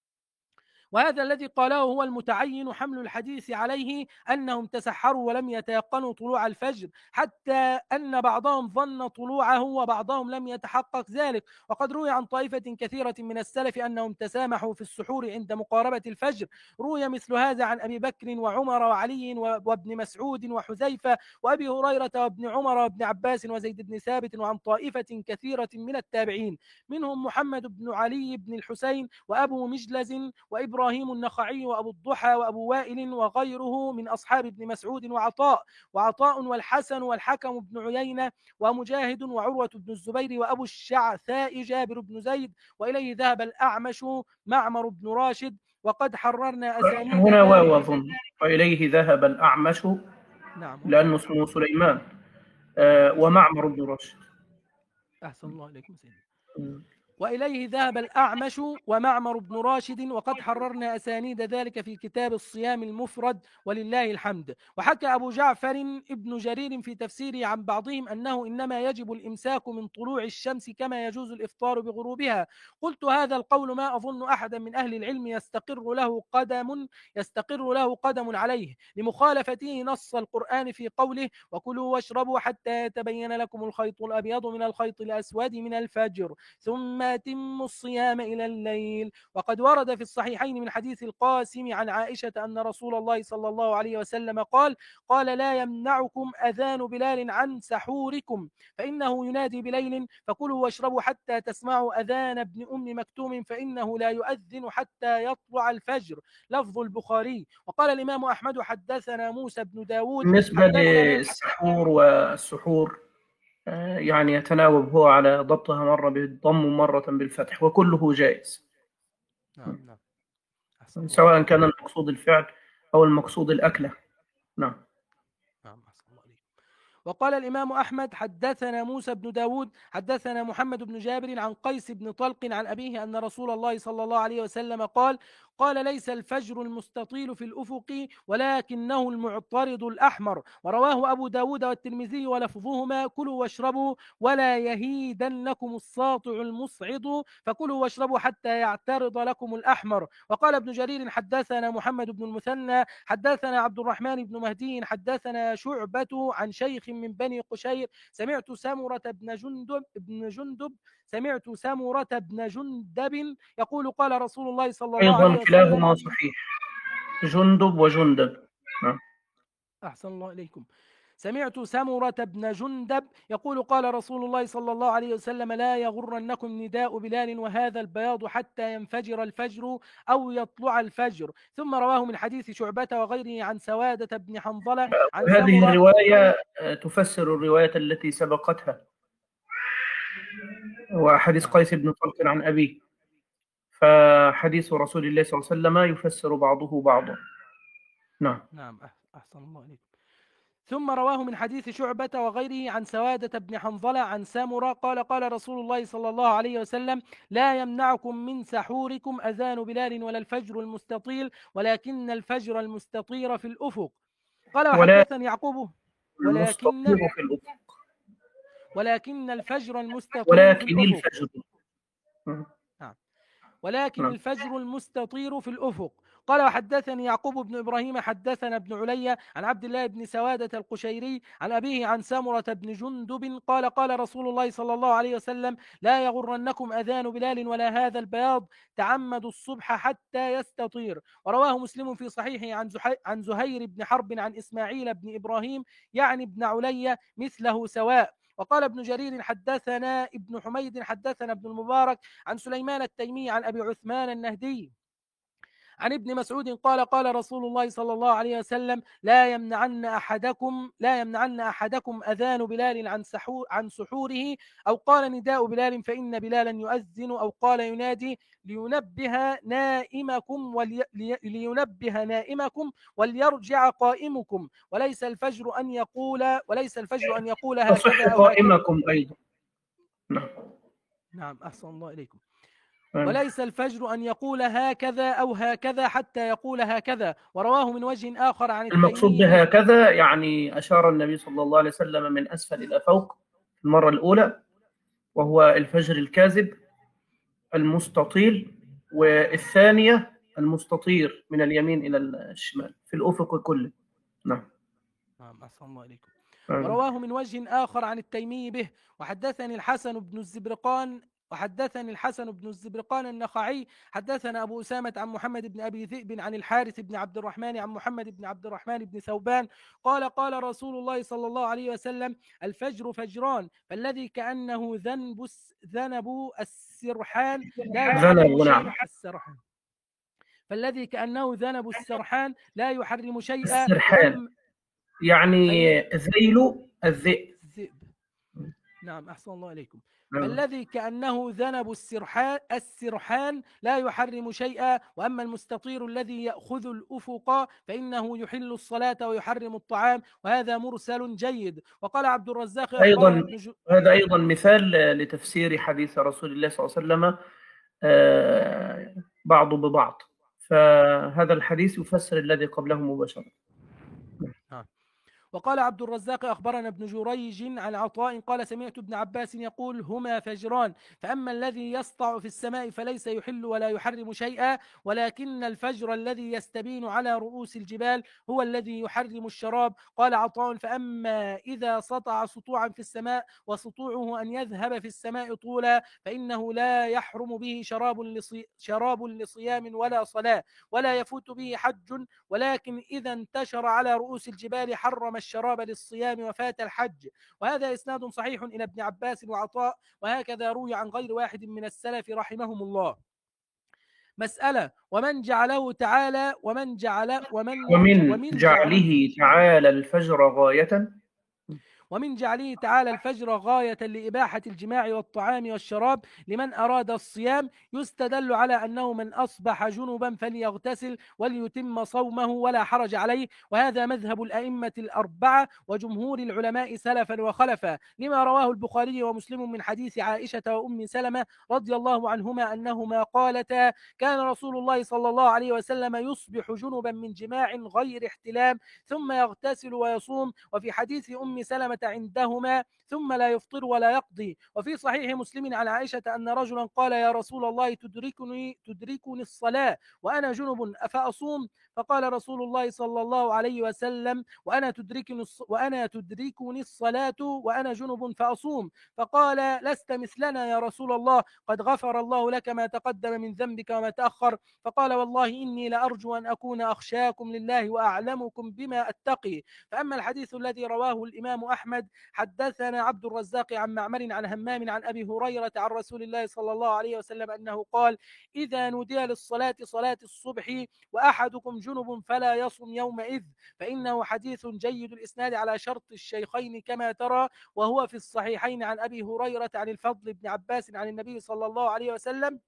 وهذا الذي قاله هو المتعين حمل الحديث عليه، أنهم تسحروا ولم يتيقنوا طلوع الفجر، حتى أن بعضهم ظن طلوعه وبعضهم لم يتحقق ذلك. وقد روي عن طائفة كثيرة من السلف أنهم تسامحوا في السحور عند مقاربة الفجر. روي مثل هذا عن أبي بكر وعمر وعلي وابن مسعود وحذيفة وأبي هريرة وابن عمر وابن عباس وزيد بن ثابت، وعن طائفة كثيرة من التابعين، منهم محمد بن علي بن الحسين وأبو مجلز وإبراهيم إبراهيم النخعي وأبو الضحى وأبو وائل وغيره من أصحاب ابن مسعود وعطاء وعطاء والحسن والحكم بن عيينة ومجاهد وعروة بن الزبير وأبو الشعثاء جابر بن زيد. وإليه ذهب الأعمش معمر بن راشد. وقد حررنا أسانيد هنا واو أظن، وإليه ذهب الأعمش، نعم، لأنه اسمه سليمان. آه ومعمر بن راشد. أحسن الله عليكم سيدي. وإليه ذهب الأعمش ومعمر بن راشد. وقد حررنا أسانيد ذلك في كتاب الصيام المفرد ولله الحمد. وحكى أبو جعفر ابن جرير في تفسيره عن بعضهم أنه إنما يجب الإمساك من طلوع الشمس كما يجوز الإفطار بغروبها. قلت: هذا القول ما أظن أحدا من أهل العلم يستقر له قدم يستقر له قدم عليه، لمخالفته نص القرآن في قوله: وكلوا واشربوا حتى يتبين لكم الخيط الأبيض من الخيط الأسود من الفجر ثم أتموا الصيام إلى الليل. وقد ورد في الصحيحين من حديث القاسم عن عائشة أن رسول الله صلى الله عليه وسلم قال قال لا يمنعكم أذان بلال عن سحوركم فإنه ينادي بليل فكلوا واشربوا حتى تسمعوا أذان ابن أم مكتوم فإنه لا يؤذن حتى يطلع الفجر. لفظ البخاري. وقال الإمام أحمد حدثنا موسى بن داود بالنسبة للسحور والسحور يعني يتناوب هو على ضبطها مرة بالضم ومرة بالفتح وكله جائز. نعم نعم. سواء كان المقصود الفعل أو المقصود الأكلة. نعم نعم. وقال الإمام أحمد حدثنا موسى بن داود حدثنا محمد بن جابر عن قيس بن طلق عن أبيه أن رسول الله صلى الله عليه وسلم قال قال ليس الفجر المستطيل في الأفق ولكنه المعترض الأحمر. ورواه أبو داود والترمذي ولفظهما كلوا واشربوا ولا يهيدنكم الساطع المصعد فكلوا واشربوا حتى يعترض لكم الأحمر. وقال ابن جرير حدثنا محمد بن المثنى حدثنا عبد الرحمن بن مهدي حدثنا شعبة عن شيخ من بني قشير سمعت سمرة بن جندب بن جندب سمعت سمرة بن جندب يقول قال رسول الله صلى الله عليه وسلم أيضا كلاهما صحيح جندب وجندب. أحسن الله إليكم. سمعت سمرة بن جندب يقول قال رسول الله صلى الله عليه وسلم لا يغرنكم نداء بلال وهذا البياض حتى ينفجر الفجر أو يطلع الفجر. ثم رواه من حديث شعبة وغيره عن سوادة بن حنظلة عن هذه الرواية تفسر الرواية التي سبقتها وحديث قيس بن طلق عن أبيه فحديث رسول الله صلى الله عليه وسلم يفسر بعضه بعضا. نعم نعم أحسن الله عليكم. ثم رواه من حديث شعبة وغيره عن سوادة بن حنظلة عن سامرة قال قال رسول الله صلى الله عليه وسلم لا يمنعكم من سحوركم أذان بلال ولا الفجر المستطيل ولكن الفجر المستطير في الأفق. قال وحدثني يعقوب ولكن في الأفق ولكن الفجر المستطير ولكن في الأفق الفجر نعم ولكن الفجر المستطير في الأفق. قال وحدثني يعقوب بن إبراهيم حدثنا ابن علي عن عبد الله بن سوادة القشيري عن أبيه عن سامرة بن جندب قال قال رسول الله صلى الله عليه وسلم لا يغرنكم أذان بلال ولا هذا البياض تعمدوا الصبح حتى يستطير. ورواه مسلم في صحيحه عن, عن زهير بن حرب عن إسماعيل بن إبراهيم يعني ابن علي مثله سواء. وقال ابن جرير حدثنا ابن حميد حدثنا ابن المبارك عن سليمان التيمي عن أبي عثمان النهدي عن ابن مسعود قال قال رسول الله صلى الله عليه وسلم لا يمنعن أحدكم لا يمنعن أحدكم أذان بلال عن سحور عن سحوره أو قال نداء بلال فإن بلالا يؤذن أو قال ينادي لينبه نائمكم ولي لينبه نائمكم وليرجع قائمكم وليس الفجر أن يقول وليس الفجر أن يقول هكذا أو قائمكم أيضا. نعم نعم أحسن الله إليكم. وليس الفجر أن يقول هكذا أو هكذا حتى يقول هكذا. ورواه من وجه آخر عن المقصود بهكذا يعني أشار النبي صلى الله عليه وسلم من أسفل إلى فوق المرة الأولى وهو الفجر الكاذب المستطيل والثانية المستطير من اليمين إلى الشمال في الأفق كله. نعم نعم أحسن الله إليكم. ورواه من وجه آخر عن التيمي به. وحدثني الحسن بن الزبرقان وحدثني الحسن بن الزبرقان النخعي حدثنا أبو أسامة عن محمد بن أبي ذئب عن الحارث بن عبد الرحمن عن محمد بن عبد الرحمن بن ثوبان قال قال رسول الله صلى الله عليه وسلم الفجر فجران فالذي كأنه ذنب ذنب السرحان لا يحرم شيئا السرحان فالذي كأنه ذنب السرحان لا يحرم شيئا السرحان يعني ذيل الذئب. نعم أحسن الله إليكم. فالذي كأنه ذنب السرحان السرحان لا يحرم شيئا وأما المستطير الذي يأخذ الأفق فإنه يحل الصلاة ويحرم الطعام وهذا مرسل جيد. وقال عبد الرزاق أيضا جو... هذا أيضا مثال لتفسير حديث رسول الله صلى الله عليه وسلم آه بعض ببعض فهذا الحديث يفسر الذي قبله مباشرة. وقال عبد الرزاق أخبرنا ابن جريج عن عطاء قال سمعت ابن عباس يقول هما فجران، فأما الذي يسطع في السماء فليس يحل ولا يحرم شيئا، ولكن الفجر الذي يستبين على رؤوس الجبال هو الذي يحرم الشراب. قال عطاء فأما إذا سطع سطوعا في السماء وسطوعه أن يذهب في السماء طولا فإنه لا يحرم به شراب لصي شراب لصيام ولا صلاة ولا يفوت به حج، ولكن إذا انتشر على رؤوس الجبال حرم الشراب للصيام وفات الحج. وهذا إسناد صحيح إلى ابن عباس وعطاء، وهكذا روي عن غير واحد من السلف رحمهم الله. مسألة: ومن جعله تعالى ومن جعل ومن ومن ومن جعله تعالى الفجر غاية ومن جعله تعالى الفجر غاية لإباحة الجماع والطعام والشراب لمن أراد الصيام، يستدل على أنه من أصبح جنبا فليغتسل وليتم صومه ولا حرج عليه، وهذا مذهب الأئمة الأربعة وجمهور العلماء سلفا وخلفا، لما رواه البخاري ومسلم من حديث عائشة وأم سلمة رضي الله عنهما أنهما قالتا: كان رسول الله صلى الله عليه وسلم يصبح جنبا من جماع غير احتلام ثم يغتسل ويصوم، وفي حديث أم سلمة عندهما ثم لا يفطر ولا يقضي. وفي صحيح مسلم عن عائشة أن رجلا قال: يا رسول الله تدركني تدركني الصلاة وأنا جنب أفأصوم؟ فقال رسول الله صلى الله عليه وسلم: وأنا تدركني وأنا تدركني الصلاة وأنا جنب فأصوم؟ فقال: لست مثلنا يا رسول الله، قد غفر الله لك ما تقدم من ذنبك وما تأخر. فقال: والله إني لأرجو أن أكون أخشاكم لله وأعلمكم بما أتقي. فأما الحديث الذي رواه الإمام أحمد: حدثنا عبد الرزاق عن معمر عن همام عن أبي هريرة عن رسول الله صلى الله عليه وسلم أنه قال: إذا نودي للصلاة صلاة الصبح وأحدكم جنب فلا يصم يومئذ، فإنه حديث جيد الإسناد على شرط الشيخين كما ترى، وهو في الصحيحين عن أبي هريرة عن الفضل بن عباس عن النبي صلى الله عليه وسلم،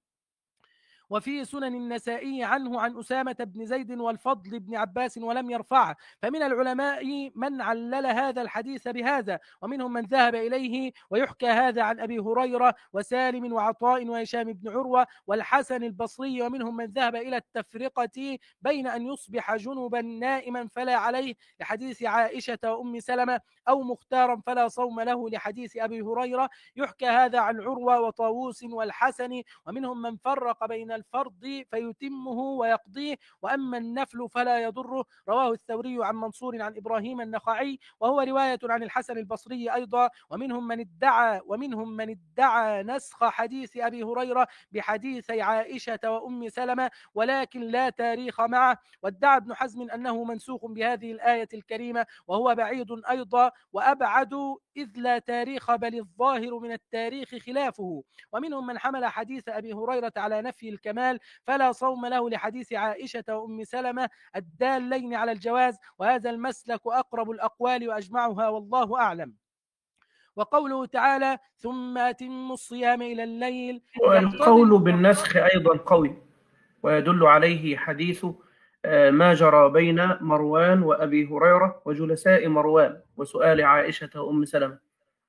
وفي سنن النسائي عنه عن أسامة بن زيد والفضل بن عباس ولم يرفعه. فمن العلماء من علل هذا الحديث بهذا، ومنهم من ذهب إليه، ويحكى هذا عن أبي هريرة وسالم وعطاء وهشام بن عروة والحسن البصري، ومنهم من ذهب إلى التفرقة بين أن يصبح جنبا نائما فلا عليه لحديث عائشة وأم سلمة، أو مختارا فلا صوم له لحديث أبي هريرة. يحكى هذا عن عروة وطاووس والحسن، ومنهم من فرق بين الفرض فيتمه ويقضيه، وأما النفل فلا يضره. رواه الثوري عن منصور عن إبراهيم النخعي، وهو رواية عن الحسن البصري أيضا. ومنهم من ادعى ومنهم من ادعى نسخ حديث أبي هريرة بحديثي عائشة وأم سلمة، ولكن لا تاريخ معه. وادعى ابن حزم أنه منسوخ بهذه الآية الكريمة، وهو بعيد أيضا وأبعد، إذ لا تاريخ بل الظاهر من التاريخ خلافه. ومنهم من حمل حديث أبي هريرة على نفي الكمال فلا صوم له لحديث عائشة وأم سلمة الدالين على الجواز، وهذا المسلك أقرب الأقوال وأجمعها والله أعلم. وقوله تعالى: ثم أتموا الصيام إلى الليل، والقول بالنسخ أيضا قوي، ويدل عليه حديث ما جرى بين مروان وأبي هريرة وجلساء مروان وسؤال عائشة وأم سلمة،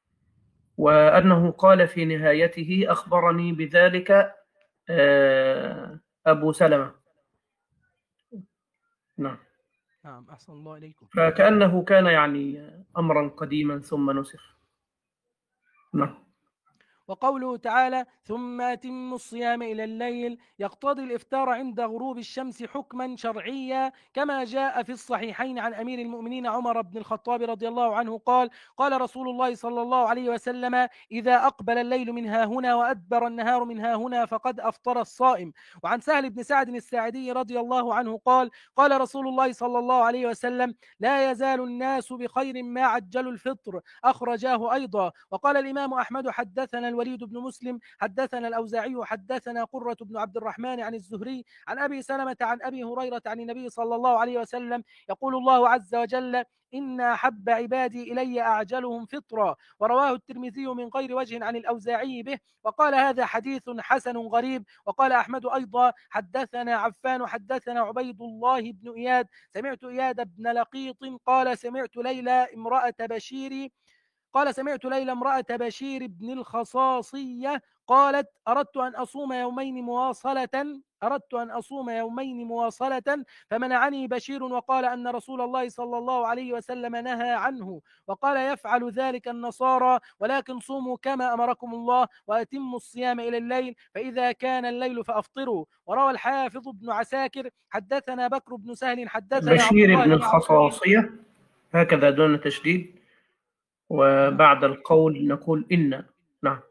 وأنه قال في نهايته: أخبرني بذلك أبو سلمة. نعم. نعم، أحسن الله إليكم. فكأنه كان يعني أمرا قديما ثم نسخ. نعم. وقوله تعالى: ثم أتموا الصيام إلى الليل، يقتضي الإفطار عند غروب الشمس حكما شرعيا، كما جاء في الصحيحين عن أمير المؤمنين عمر بن الخطاب رضي الله عنه قال: قال رسول الله صلى الله عليه وسلم: إذا أقبل الليل من ها هنا وأدبر النهار من ها هنا فقد أفطر الصائم. وعن سهل بن سعد الساعدي رضي الله عنه قال: قال رسول الله صلى الله عليه وسلم: لا يزال الناس بخير ما عجلوا الفطر، أخرجاه أيضا. وقال الإمام أحمد: حدثنا الوليد بن مسلم حدثنا الأوزاعي حدثنا قرة بن عبد الرحمن عن الزهري عن أبي سلمة عن أبي هريرة عن النبي صلى الله عليه وسلم يقول: الله عز وجل: إن أحب عبادي إلي أعجلهم فطرا. ورواه الترمذي من غير وجه عن الأوزاعي به، وقال: هذا حديث حسن غريب. وقال أحمد أيضا: حدثنا عفان حدثنا عبيد الله بن إياد سمعت إياد بن لقيط قال: سمعت ليلى امرأة بشير قال سمعت ليلى امرأة بشير بن الخصاصية قالت: أردت أن أصوم يومين مواصلة أردت أن أصوم يومين مواصلة فمنعني بشير وقال أن رسول الله صلى الله عليه وسلم نهى عنه وقال يفعل ذلك النصارى ولكن صوموا كما أمركم الله وأتموا الصيام إلى الليل فإذا كان الليل فأفطروا. وروى الحافظ ابن عساكر حدثنا بكر بن سهل حدثنا عبد بشير الله بن بن عبد الخصاصية هكذا دون تشديد، وبعد القول نقول إن. نعم.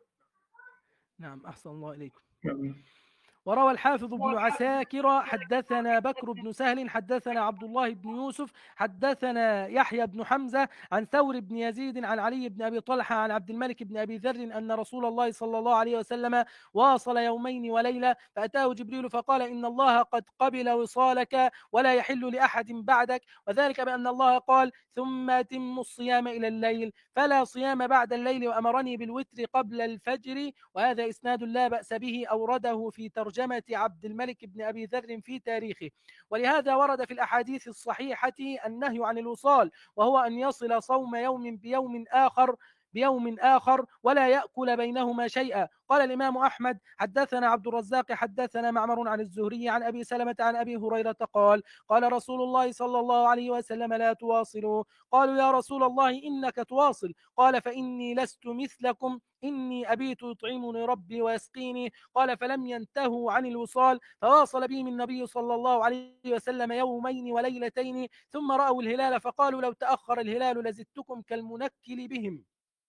نعم أحسن الله إليكم. نعم. وروى الحافظ بن عساكر حدثنا بكر بن سهل حدثنا عبد الله بن يوسف حدثنا يحيى بن حمزة عن ثور بن يزيد عن علي بن أبي طلحة عن عبد الملك بن أبي ذر أن رسول الله صلى الله عليه وسلم واصل يومين وليلة فأتاه جبريل فقال إن الله قد قبل وصالك ولا يحل لأحد بعدك، وذلك بأن الله قال ثم أتموا الصيام إلى الليل فلا صيام بعد الليل وأمرني بالوتر قبل الفجر. وهذا إسناد لا بأس به أورده في ترجمة عبد الملك بن أبي ذر في تاريخه. ولهذا ورد في الأحاديث الصحيحة النهي عن الوصال وهو أن يصل صوم يوم بيوم آخر بيوم آخر ولا يأكل بينهما شيئا. قال الإمام أحمد حدثنا عبد الرزاق حدثنا معمر عن الزهري عن أبي سلمة عن أبي هريرة قال قال رسول الله صلى الله عليه وسلم لا تواصلوا. قالوا يا رسول الله إنك تواصل قال فإني لست مثلكم إني أبيت يطعمني ربي ويسقيني. قال فلم ينتهوا عن الوصال فواصل بهم النبي صلى الله عليه وسلم يومين وليلتين ثم رأوا الهلال فقالوا لو تأخر الهلال لزدتكم كالمنكل بهم.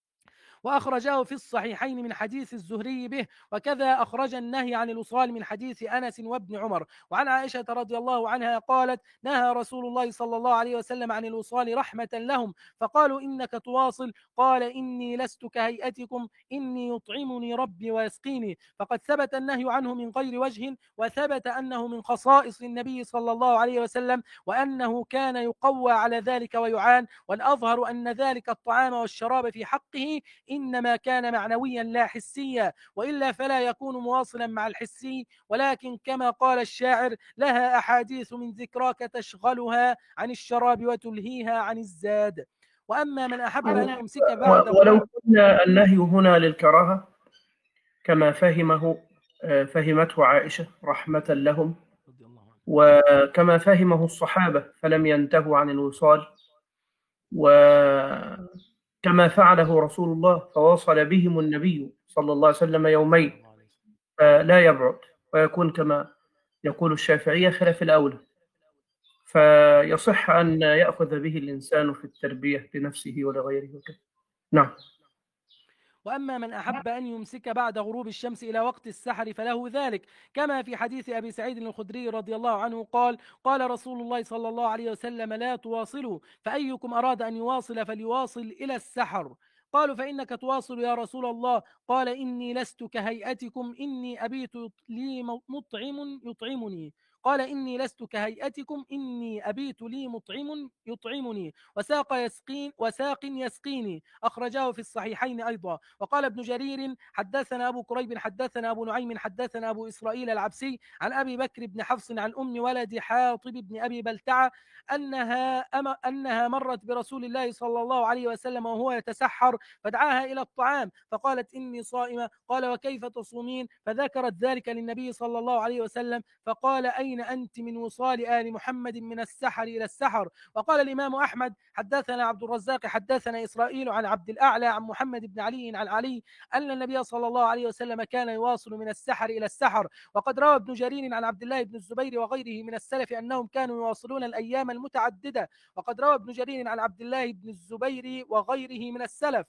وأخرجه في الصحيحين من حديث الزهري به، وكذا أخرج النهي عن الوصال من حديث أنس وابن عمر. وعن عائشة رضي الله عنها قالت نهى رسول الله صلى الله عليه وسلم عن الوصال رحمة لهم فقالوا إنك تواصل قال إني لست كهيئتكم إني يطعمني ربي ويسقيني. فقد ثبت النهي عنه من غير وجه وثبت أنه من خصائص النبي صلى الله عليه وسلم وأنه كان يقوى على ذلك ويعان. والأظهر أن ذلك الطعام والشراب في حقه إنما كان معنويا لا حسيا، وإلا فلا يكون مواصلا مع الحسي، ولكن كما قال الشاعر لها أحاديث من ذكراك تشغلها عن الشراب وتلهيها عن الزاد. وأما من أحب أن يمسك بعد ولو قلنا النهي هنا للكراهة كما فهمه فهمته عائشة رحمة لهم وكما فهمه الصحابة فلم ينتهوا عن الوصال، وكما فعله رسول الله فواصل بهم النبي صلى الله عليه وسلم يومين، فلا يبعد ويكون كما يقول الشافعية خلاف الأولى، فيصح أن يأخذ به الإنسان في التربية لنفسه ولغيره وكذا. نعم. وأما من أحب أن يمسك بعد غروب الشمس إلى وقت السحر فله ذلك، كما في حديث أبي سعيد الخدري رضي الله عنه قال قال رسول الله صلى الله عليه وسلم لا تواصلوا فأيكم أراد أن يواصل فليواصل إلى السحر. قالوا فإنك تواصل يا رسول الله قال إني لست كهيئتكم إني أبيت لي مطعم يطعمني قال إني لست كهيئتكم إني أبيت لي مطعم يطعمني وساق يسقين وساق يسقيني. أخرجاه في الصحيحين أيضا. وقال ابن جرير حدثنا أبو كريب حدثنا أبو نعيم حدثنا أبو إسرائيل العبسي عن أبي بكر بن حفص عن أم ولد حاطب بن أبي بلتعة أنها, أنها مرت برسول الله صلى الله عليه وسلم وهو يتسحر فدعاها إلى الطعام فقالت إني صائمة. قال وكيف تصومين؟ فذكرت ذلك للنبي صلى الله عليه وسلم فقال أين أنت من وصال آل محمد من السحر إلى السحر. وقال الإمام أحمد حدثنا عبد الرزاق حدثنا إسرائيل عن عبد الأعلى عن محمد بن علي عن علي أن النبي صلى الله عليه وسلم كان يواصل من السحر إلى السحر. وقد روى ابن جرير عن عبد الله بن الزبير وغيره من السلف أنهم كانوا يواصلون الأيام المتعددة. وقد روى ابن جرير عن عبد الله بن الزبير وغيره من السلف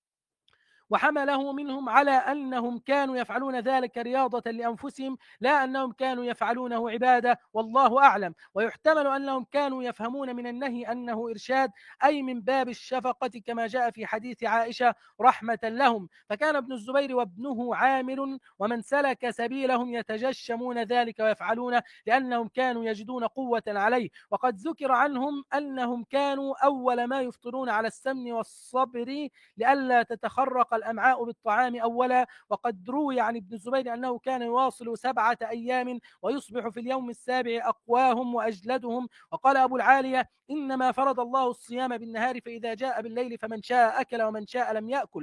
وحمله منهم على أنهم كانوا يفعلون ذلك رياضة لأنفسهم لا أنهم كانوا يفعلونه عبادة، والله أعلم. ويحتمل أنهم كانوا يفهمون من النهي أنه إرشاد أي من باب الشفقة كما جاء في حديث عائشة رحمة لهم. فكان ابن الزبير وابنه عامر ومن سلك سبيلهم يتجشمون ذلك ويفعلونه لأنهم كانوا يجدون قوة عليه. وقد ذكر عنهم أنهم كانوا أول ما يفطرون على السمن والصبر لئلا تتخرق الأمعاء بالطعام أولا. وقد روي عن ابن الزبير أنه كان يواصل سبعة أيام ويصبح في اليوم السابع أقواهم وأجلدهم. وقال أبو العالية إنما فرض الله الصيام بالنهار فإذا جاء بالليل فمن شاء أكل ومن شاء لم يأكل.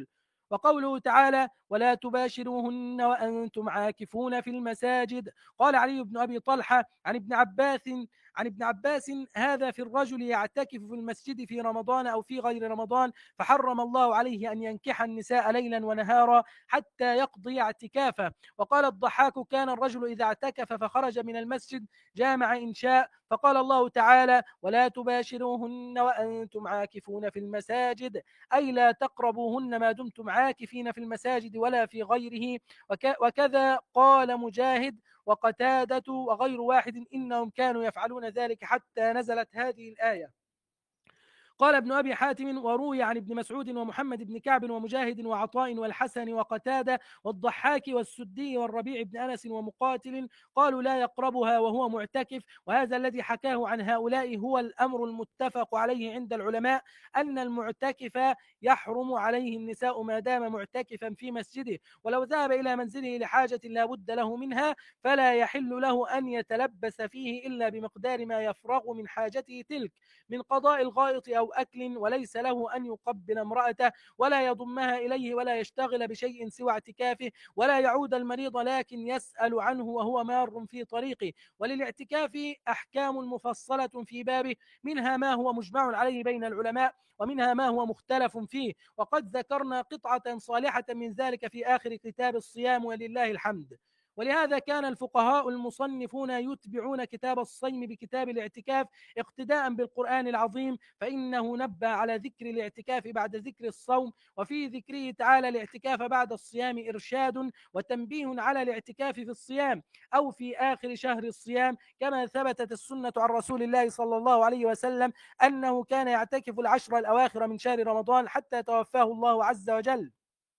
وقوله تعالى ولا تباشروهن وأنتم عاكفون في المساجد. قال علي بن أبي طلحة عن ابن عباس عن ابن عباس هذا في الرجل يعتكف في المسجد في رمضان أو في غير رمضان فحرم الله عليه أن ينكح النساء ليلا ونهارا حتى يقضي اعتكافه. وقال الضحاك كان الرجل إذا اعتكف فخرج من المسجد جامع إن شاء، فقال الله تعالى ولا تباشروهن وأنتم عاكفون في المساجد، أي لا تقربوهن ما دمتم عاكفين في المساجد ولا في غيره. وكذا قال مجاهد وقتادة وغير واحد إنهم كانوا يفعلون ذلك حتى نزلت هذه الآية. قال ابن أبي حاتم وروي عن ابن مسعود ومحمد بن كعب ومجاهد وعطاء والحسن وقتادة والضحاك والسدي والربيع بن أنس ومقاتل قالوا لا يقربها وهو معتكف. وهذا الذي حكاه عن هؤلاء هو الأمر المتفق عليه عند العلماء أن المعتكف يحرم عليه النساء ما دام معتكفا في مسجده، ولو ذهب إلى منزله لحاجة لا بد له منها فلا يحل له أن يتلبس فيه إلا بمقدار ما يفرغ من حاجته تلك من قضاء الغائط أو أكل، وليس له أن يقبل امرأته ولا يضمها إليه ولا يشتغل بشيء سوى اعتكافه ولا يعود المريض لكن يسأل عنه وهو مار في طريقه. وللاعتكاف أحكام مفصلة في بابه، منها ما هو مجمع عليه بين العلماء ومنها ما هو مختلف فيه، وقد ذكرنا قطعة صالحة من ذلك في آخر كتاب الصيام ولله الحمد. ولهذا كان الفقهاء المصنفون يتبعون كتاب الصيم بكتاب الاعتكاف اقتداء بالقرآن العظيم، فإنه نبه على ذكر الاعتكاف بعد ذكر الصوم، وفي ذكره تعالى الاعتكاف بعد الصيام إرشاد وتنبيه على الاعتكاف في الصيام أو في آخر شهر الصيام، كما ثبتت السنة عن رسول الله صلى الله عليه وسلم أنه كان يعتكف العشر الأواخر من شهر رمضان حتى توفاه الله عز وجل،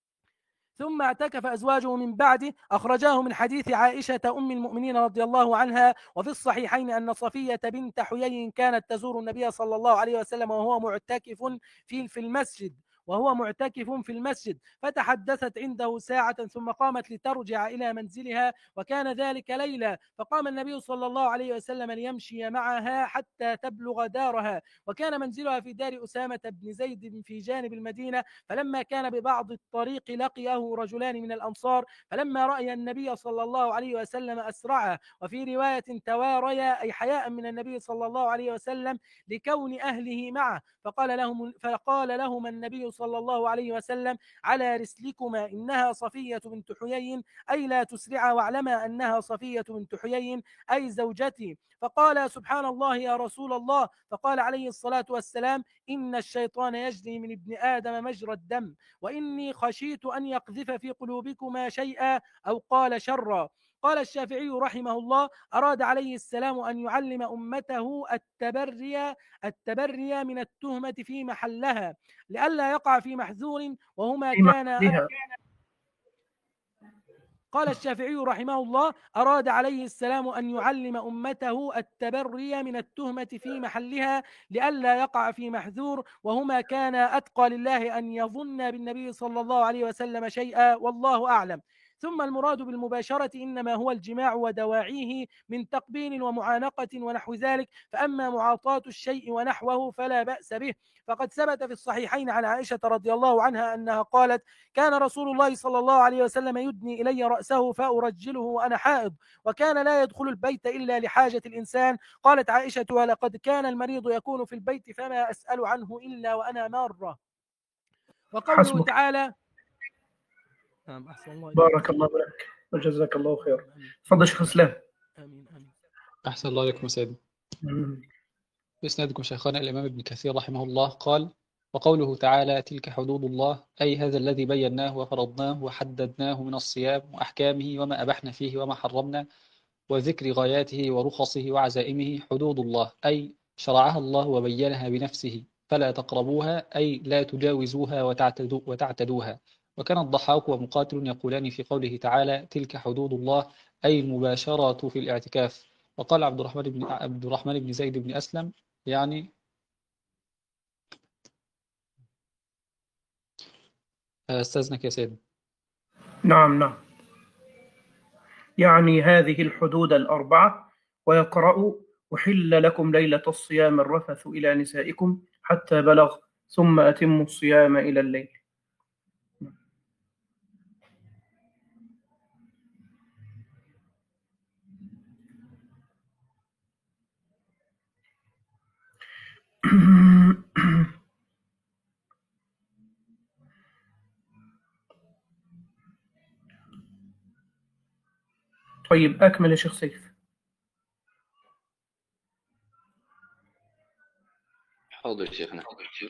ثم اعتكف أزواجه من بعده. أخرجاه من حديث عائشة أم المؤمنين رضي الله عنها وفي الصحيحين أن صفية بنت حيي كانت تزور النبي صلى الله عليه وسلم وهو معتكف في في المسجد وهو معتكف في المسجد فتحدثت عنده ساعة ثم قامت لترجع إلى منزلها وكان ذلك ليلة، فقام النبي صلى الله عليه وسلم ليمشي معها حتى تبلغ دارها، وكان منزلها في دار أسامة بن زيد في جانب المدينة. فلما كان ببعض الطريق لقيه رجلان من الأنصار فلما رأي النبي صلى الله عليه وسلم أسرعا، وفي رواية تواريا أي حياء من النبي صلى الله عليه وسلم لكون أهله معه، فقال لهم فقال لهم النبي صلى الله عليه وسلم على رسلكما إنها صفية بنت حيي أي لا تسرعا واعلما أنها صفية بنت حيي أي زوجتي. فقال سبحان الله يا رسول الله، فقال عليه الصلاة والسلام إن الشيطان يجري من ابن آدم مجرى الدم وإني خشيت أن يقذف في قلوبكما شيئا أو قال شرا. قال الشافعي رحمه الله أراد عليه السلام أن يعلم أمته التبري التبري من التهمة في محلها لئلا يقع في محذور وهما كان. قال الشافعي رحمه الله أراد عليه السلام أن يعلم أمته التبري من التهمة في محلها لئلا يقع في محذور وهما كان أتقى لله أن يظن بالنبي صلى الله عليه وسلم شيئا والله أعلم. ثم المراد بالمباشرة إنما هو الجماع ودواعيه من تقبيل ومعانقة ونحو ذلك، فأما معاطاة الشيء ونحوه فلا بأس به. فقد ثبت في الصحيحين عن عائشة رضي الله عنها أنها قالت كان رسول الله صلى الله عليه وسلم يدني إلي رأسه فأرجله وأنا حائض وكان لا يدخل البيت إلا لحاجة الإنسان. قالت عائشة ولقد كان المريض يكون في البيت فما أسأل عنه إلا وأنا مارة. وقوله تعالى نعم أحسن الله بارك الله لك وجزاك الله خير. تفضل شيخ اسلام. آمين آمين. أحسن الله عليكم سيدنا. بإسنادكم شيخنا الإمام ابن كثير رحمه الله قال وقوله تعالى تلك حدود الله أي هذا الذي بيناه وفرضناه وحددناه من الصيام وأحكامه وما أبحنا فيه وما حرمنا وذكر غاياته ورخصه وعزائمه حدود الله أي شرعها الله وبينها بنفسه فلا تقربوها أي لا تجاوزوها وتعتدو وتعتدوها. وكان الضحاك ومقاتل يقولان في قوله تعالى تلك حدود الله أي المباشرة في الاعتكاف. وقال عبد الرحمن بن عبد الرحمن بن زيد بن أسلم يعني استاذنك يا سيدنا. نعم نعم يعني هذه الحدود الأربعة. ويقرأ أحل لكم ليلة الصيام الرفث إلى نسائكم حتى بلغ ثم أتموا الصيام إلى الليل. طيب أكمل يا شيخ سيف. حاضر شيخنا.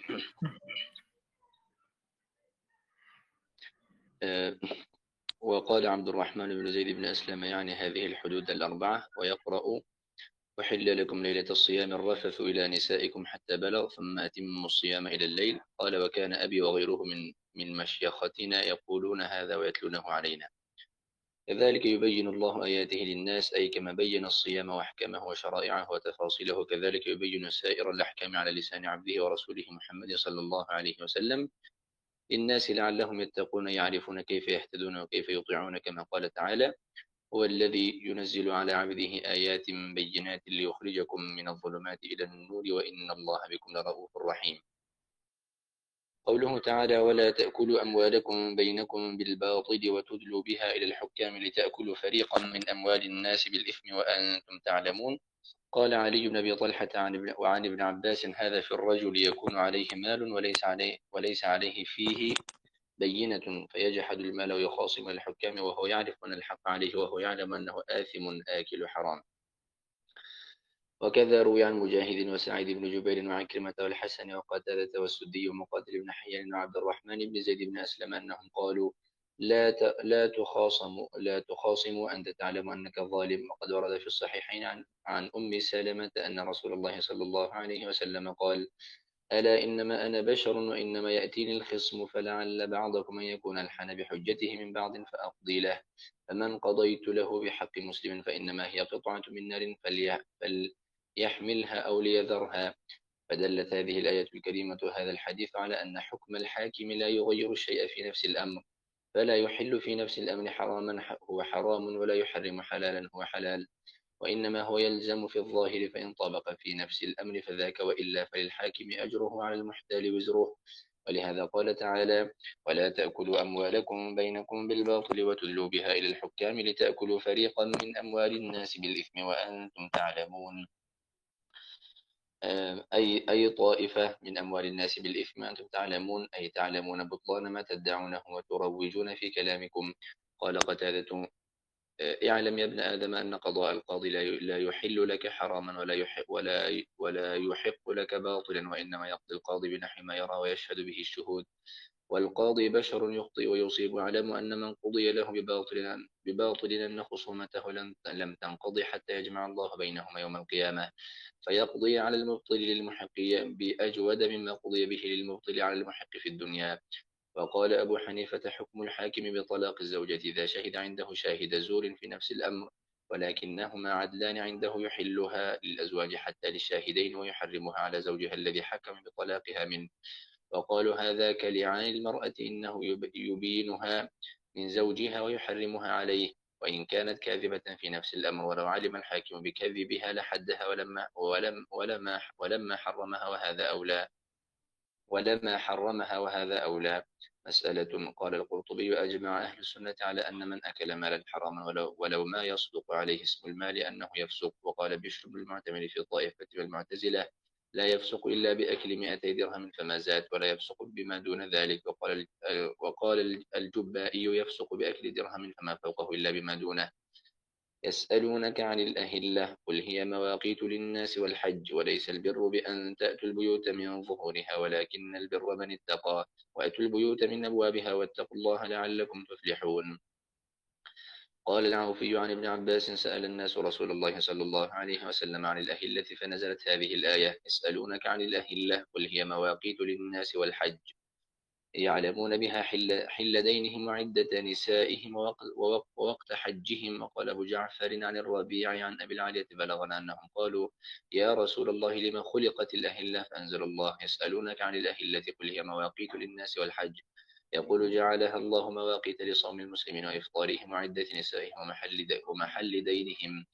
آه، وقال عبد الرحمن بن زيد بن أسلم يعني هذه الحدود الأربعة، ويقرأ: وحل لكم ليلة الصيام الرفث إلى نسائكم حتى بلغ ثم أتموا الصيام إلى الليل. قال: وكان أبي وغيره من من مشيختنا يقولون هذا ويتلونه علينا. كذلك يبين الله آياته للناس، أي كما بين الصيام وأحكامه وشرائعه وتفاصيله، كذلك يبين سائر الأحكام على لسان عبده ورسوله محمد صلى الله عليه وسلم للناس لعلهم يتقون، يعرفون كيف يهتدون وكيف يطيعون، كما قال تعالى: هو الذي ينزل على عبده آيات بينات ليخرجكم من الظلمات إلى النور وإن الله بكم لرؤوف رحيم. قوله تعالى: ولا تأكلوا أموالكم بينكم بالباطل وتدلوا بها إلى الحكام لتأكلوا فريقا من أموال الناس بالإثم وأنتم تعلمون. قال علي بن أبي طلحة عن ابن وعن ابن عباس: هذا في الرجل يكون عليه مال وليس عليه, وليس عليه فيه بينة فيجحد المال ويخاصم الحكام وهو يعرف أن الحق عليه وهو يعلم أنه آثم آكل حرام. وكذا روي عن مجاهد وسعيد بن جبير وعكرمة والحسن وقتادة والسدي ومقاتل بن حيان وعبد الرحمن بن زيد بن أسلم أنهم قالوا: لا لا تخاصموا لا تخاصموا أنت تعلم أنك ظالم. وقد ورد في الصحيحين عن, عن أم سلمة أن رسول الله صلى الله عليه وسلم قال: ألا إنما أنا بشر وإنما يأتيني الخصم فلعل بعضكم أن يكون ألحن بحجته من بعض فأقضي له، فمن قضيت له بحق مسلم فإنما هي قطعة من نار فليحملها أو ليذرها. فدلت هذه الآية الكريمة هذا الحديث على أن حكم الحاكم لا يغير الشيء في نفس الأمر، فلا يحل في نفس الأمر حراما هو حرام ولا يحرم حلالا هو حلال، وإنما هو يلزم في الظاهر فإن طبق في نفس الأمر فذاك، وإلا فللحاكم أجره على المحتال وزره. ولهذا قال تعالى: ولا تأكلوا أموالكم بينكم بالباطل وتدلوا بها إلى الحكام لتأكلوا فريقا من أموال الناس بالإثم وأنتم تعلمون. أي أي طائفة من أموال الناس بالإثم وأنتم تعلمون، أي تعلمون بطلان ما تدعونه وتروجون في كلامكم. قال قتادة: اعلم يا ابن آدم أن قضاء القاضي لا يحل لك حراما ولا يحق, ولا ولا يحق لك باطلا، وإنما يقضي القاضي بنحو ما يرى ويشهد به الشهود، والقاضي بشر يخطئ ويصيب. واعلم أن من قضي له بباطل, بباطل أن خصومته لم تنقضي حتى يجمع الله بينهما يوم القيامة فيقضي على المبطل للمحق بأجود مما قضي به للمبطل على المحق في الدنيا. وقال أبو حنيفة: حكم الحاكم بطلاق الزوجة إذا شهد عنده شاهد زور في نفس الأمر، ولكنهما عدلان عنده يحلها للأزواج حتى للشاهدين ويحرمها على زوجها الذي حكم بطلاقها منه. وقالوا: هذا كلعان المرأة إنه يبينها من زوجها ويحرمها عليه وإن كانت كاذبة في نفس الأمر، ولو علم الحاكم بكذبها لحدها ولما, ولم ولما, ولما حرمها وهذا أولى ولما حرمها وهذا أولى. مسألة. قال القرطبي: أجمع أهل السنة على أن من أكل مالا حراما ولو, ولو ما يصدق عليه اسم المال أنه يفسق. وقال بشر بن المعتمر في طائفة المعتزلة: لا يفسق إلا بأكل مئتي درهم فما زاد، ولا يفسق بما دون ذلك. وقال وقال الجبائي: يفسق بأكل درهم فما فوقه إلا بما دونه. يسألونك عن الأهلة قل هي مواقيت للناس والحج وليس البر بأن تأتوا البيوت من ظهورها ولكن البر من اتقى وأتوا البيوت من أبوابها واتقوا الله لعلكم تفلحون. قال العوفي عن ابن عباس: سأل الناس رسول الله صلى الله عليه وسلم عن الأهلة فنزلت هذه الآية: يسألونك عن الأهلة قل هي مواقيت للناس والحج يعلمون بها حل, حل دينهم وعدة نسائهم ووقت, ووقت حجهم. وقال أبو جعفر عن الربيع عن أبي العالية: بلغنا أنهم قالوا: يا رسول الله لما خلقت الأهلة؟ فأنزل الله: يسألونك عن الأهلة قل هي مواقيت للناس والحج يقول: جعلها الله مواقيت لصوم المسلمين وإفطارهم وعدة نسائهم ومحل, دي ومحل دينهم.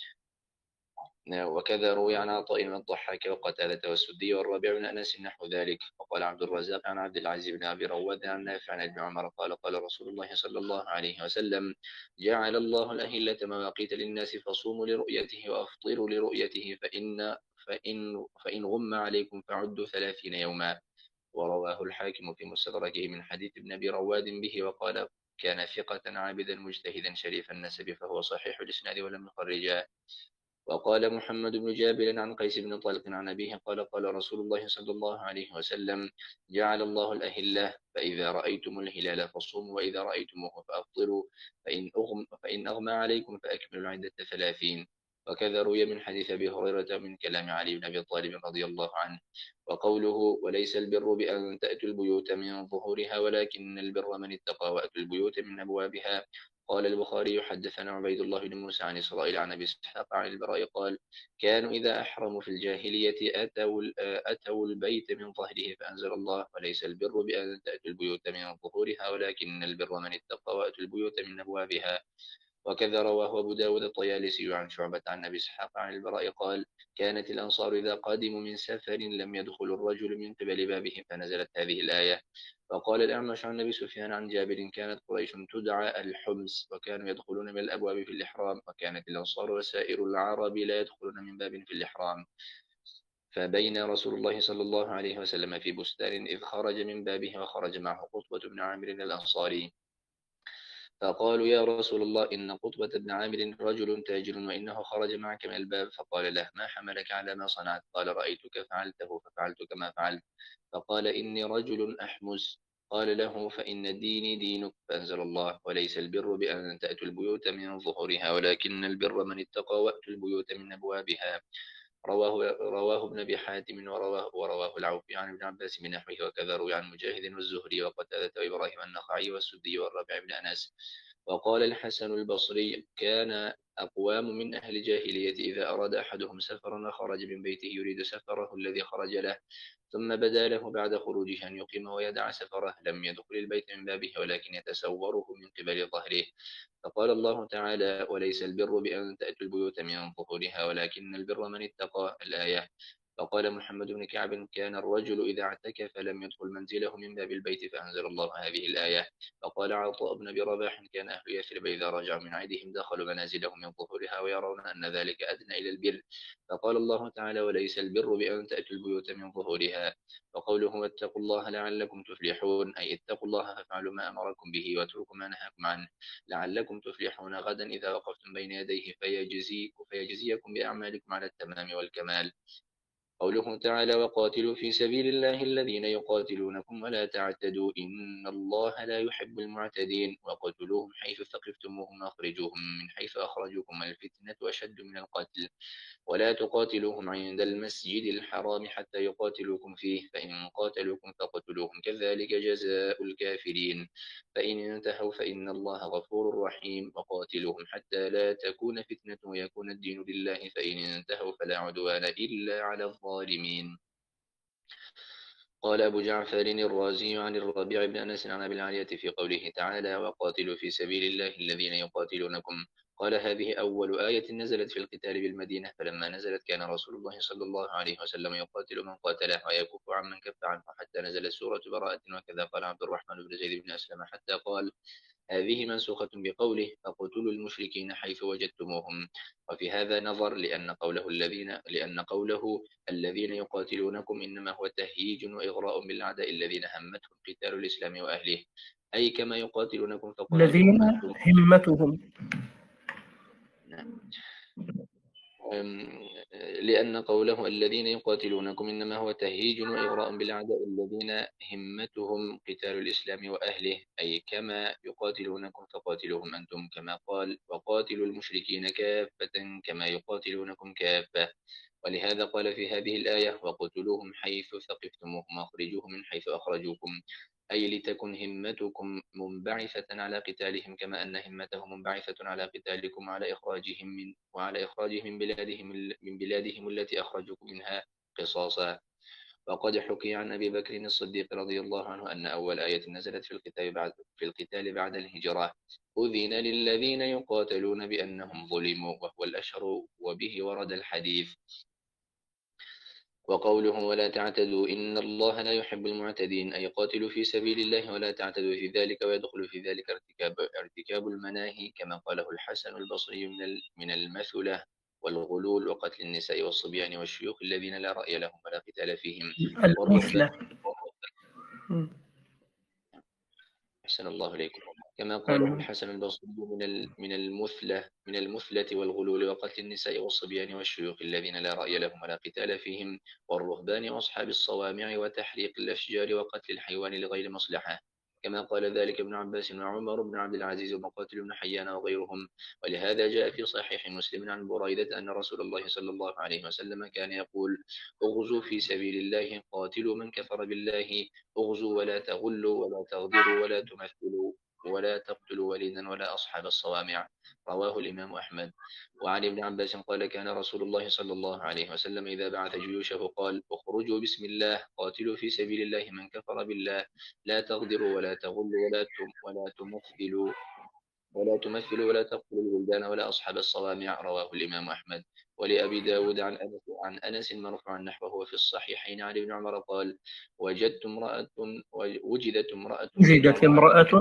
وكذا روي عن عطاء والضحاك وقتادة والسدي والربيع بن أنس نحو ذلك. وقال عبد الرزاق عن عبد العزيز بن أبي رواد عن نافع عن ابن عمر قال: قال رسول الله صلى الله عليه وسلم: جعل الله الأهلة مواقيت للناس فصوموا لرؤيته وأفطروا لرؤيته فإن, فإن, فإن غم عليكم فعدوا ثلاثين يوما. ورواه الحاكم في مستدركه من حديث ابن أبي رواد به. وقال كان ثقة عابدا مجتهدا شريف النسب فهو صحيح الإسناد ولم يخرجاه. وقال محمد بن جابر عن قيس بن طلق عن أبيه قال قال رسول الله صلى الله عليه وسلم جعل الله الأهلة فإذا رأيتم الهلال فصوموا وإذا رأيتموه فأفطروا فإن أغم فإن أغمى عليكم فأكملوا العدة ثلاثين. وكذا روي من حديث أبي هريرة من كلام علي بن أبي طالب رضي الله عنه. وقوله وليس البر بأن تأتوا البيوت من ظهورها ولكن البر من اتقى وأتوا البيوت من أبوابها. قال البخاري حدثنا عبيد الله بن موسى عن إسرائيل عن أبي إسحاق عن البراء قال كانوا إذا أحرموا في الجاهلية أتوا, أتوا البيت من ظهره فأنزل الله وليس البر بأن تأتوا البيوت من ظهورها ولكن البر من اتقى وأتوا البيوت من أبوابها. وكذا رواه أبو داود الطيالسي عن شعبة عن أبي إسحاق عن البراء قال كانت الأنصار إذا قادموا من سفر لم يدخل الرجل من قبل بابهم فنزلت هذه الآية. وقال الأعمش عن أبي سفيان عن جابر كانت قريش تدعى الحمص وكانوا يدخلون من الأبواب في الإحرام وكانت الأنصار وسائر العرب لا يدخلون من باب في الإحرام. فبين رسول الله صلى الله عليه وسلم في بستان إذ خرج من بابه وخرج معه قطبة بن عامر الأنصاري فقالوا يا رسول الله إن قطبة بن عامر رجل تاجر وإنه خرج معك من الباب فقال له ما حملك على ما صنعت قال رأيتك فعلته ففعلت كما فعلت فقال إني رجل أحمس قال له فإن ديني دينك فأنزل الله وليس البر بأن تأتوا البيوت من ظهورها ولكن البر من اتقى وأتوا البيوت من أبوابها. رواه رواه ابن أبي حاتم ورواه ورواه العوفي عن ابن عباس بنحوه وكذا روي عن مجاهد والزهري وقتادة وإبراهيم النخعي والسدي والربيع بن أنس. وقال الحسن البصري كان أقوام من أهل الجاهلية إذا أراد أحدهم سفرا خرج من بيته يريد سفره الذي خرج له ثم بدا له بعد خروجه أن يقيم ويدع سفره لم يدخل البيت من بابه ولكن يتسوره من قبل ظهره. فقال الله تعالى وليس البر بأن تأتوا البيوت من ظهورها ولكن البر من اتقى الآية. فقال محمد بن كعب كان الرجل إذا اعتكف لم يدخل منزله من باب البيت فأنزل الله هذه الآية. فقال عطاء بن أبي رباح كان أهل يثرب إذا رجعوا من عيدهم دخلوا منازلهم من ظهورها ويرون أن ذلك أدنى إلى البر. فقال الله تعالى وليس البر بأن تأتوا البيوت من ظهورها. وقوله واتقوا الله لعلكم تفلحون أي اتقوا الله فافعلوا ما أمركم به واتركوا ما نهاكم عنه لعلكم تفلحون غدا إذا وقفتم بين يديه فيجزيكم, فيجزيكم بأعمالكم على التمام والكمال. قوله تعالى وقاتلوا في سبيل الله الذين يقاتلونكم ولا تعتدوا إن الله لا يحب المعتدين وقتلوهم حيث ثقفتموهم واخرجوهم من حيث أخرجوكم الفتنة أشد من القتل ولا تقاتلوهم عند المسجد الحرام حتى يقاتلوكم فيه فإن قاتلوكم فقتلوهم كذلك جزاء الكافرين فإن انتهوا فإن الله غفور رحيم وقاتلوهم حتى لا تكون فتنة ويكون الدين لله فإن انتهوا فلا عدوان إلا على الظالمين. قال أبو جعفر الرازي عن الربيع بن أنس عن أبي العالية في قوله تعالى وقاتلوا في سبيل الله الذين يقاتلونكم قال هذه أول آية نزلت في القتال بالمدينة فلما نزلت كان رسول الله صلى الله عليه وسلم يقاتل من قاتله ويكف عمن كف عنه حتى نزلت سورة براءة وكذا قال عبد الرحمن بن زيد بن أسلم حتى قال هذه منسوخة بقوله فقتلوا المشركين حيث وجدتموهم. وفي هذا نظر لأن قوله الذين لأن قوله الذين يقاتلونكم إنما هو تهييج وإغراء بالأعداء الذين همتهم قتال الإسلام وأهله أي كما يقاتلونكم الذين فقاتلوهم همتهم لأن قوله الذين يقاتلونكم إنما هو تهييج وإغراء بالأعداء الذين همتهم قتال الإسلام وأهله أي كما يقاتلونكم فقاتلوهم أنتم كما قال وقاتلوا المشركين كافة كما يقاتلونكم كافة. ولهذا قال في هذه الآية وقتلوهم حيث ثقفتموهم واخرجوهم من حيث أخرجوكم أي لتكن همتكم منبعثة على قتالهم كما أن همتهم منبعثة على قتالكم وعلى إخراجهم من وعلى إخراجهم من بلادهم من بلادهم التي أخرجوكم منها قصاصا. وقد حكي عن أبي بكر الصديق رضي الله عنه أن أول آية نزلت في القتال بعد في القتال بعد الهجرة أذن للذين يقاتلون بأنهم ظلموا وهو الأشهر وبه ورد الحديث. وقوله ولا تعتدوا إن الله لا يحب المعتدين أي قاتلوا في سبيل الله ولا تعتدوا في ذلك ويدخل في ذلك ارتكاب, ارتكاب المناهي كما قاله الحسن البصري من من المثلة والغلول وقتل النساء والصبيان والشيوخ الذين لا رأي لهم ولا قتال فيهم المثلة. أحسن الله إليكم. كما قاله آمين. الحسن البصري من ال- من المثلة من المثلة والغلول وقتل النساء والصبيان والشيوخ الذين لا رأي لهم ولا قتال فيهم، والرهبان وأصحاب الصوامع وتحريق الأشجار وقتل الحيوان لغير مصلحة، كما قال ذلك ابن عباس وعمر بن عبد العزيز ومقاتل بن حيان وغيرهم. ولهذا جاء في صحيح مسلم عن بريدة أن رسول الله صلى الله عليه وسلم كان يقول: اغزوا في سبيل الله، قاتلوا من كفر بالله، اغزوا ولا تغلوا ولا تغدروا ولا تمثلوا ولا تقتلوا وليدا ولا أصحاب الصوامع. رواه الإمام أحمد. وعن ابن عباس قال: كان رسول الله صلى الله عليه وسلم إذا بعث جيوشه قال: اخرجوا بسم الله، قاتلوا في سبيل الله من كفر بالله، لا تغدروا ولا تغلوا ولا تم ولا تمثلوا ولا تمثلوا ولا تقتلوا الولدان ولا أصحاب الصوامع. رواه الإمام أحمد. ولأبي داود عن أنس عن أنس مرفوعا نحوه في الصحيحين عن ابن عمر قال: وجدت امرأة وجدت امرأة في وجدت بعض امرأة.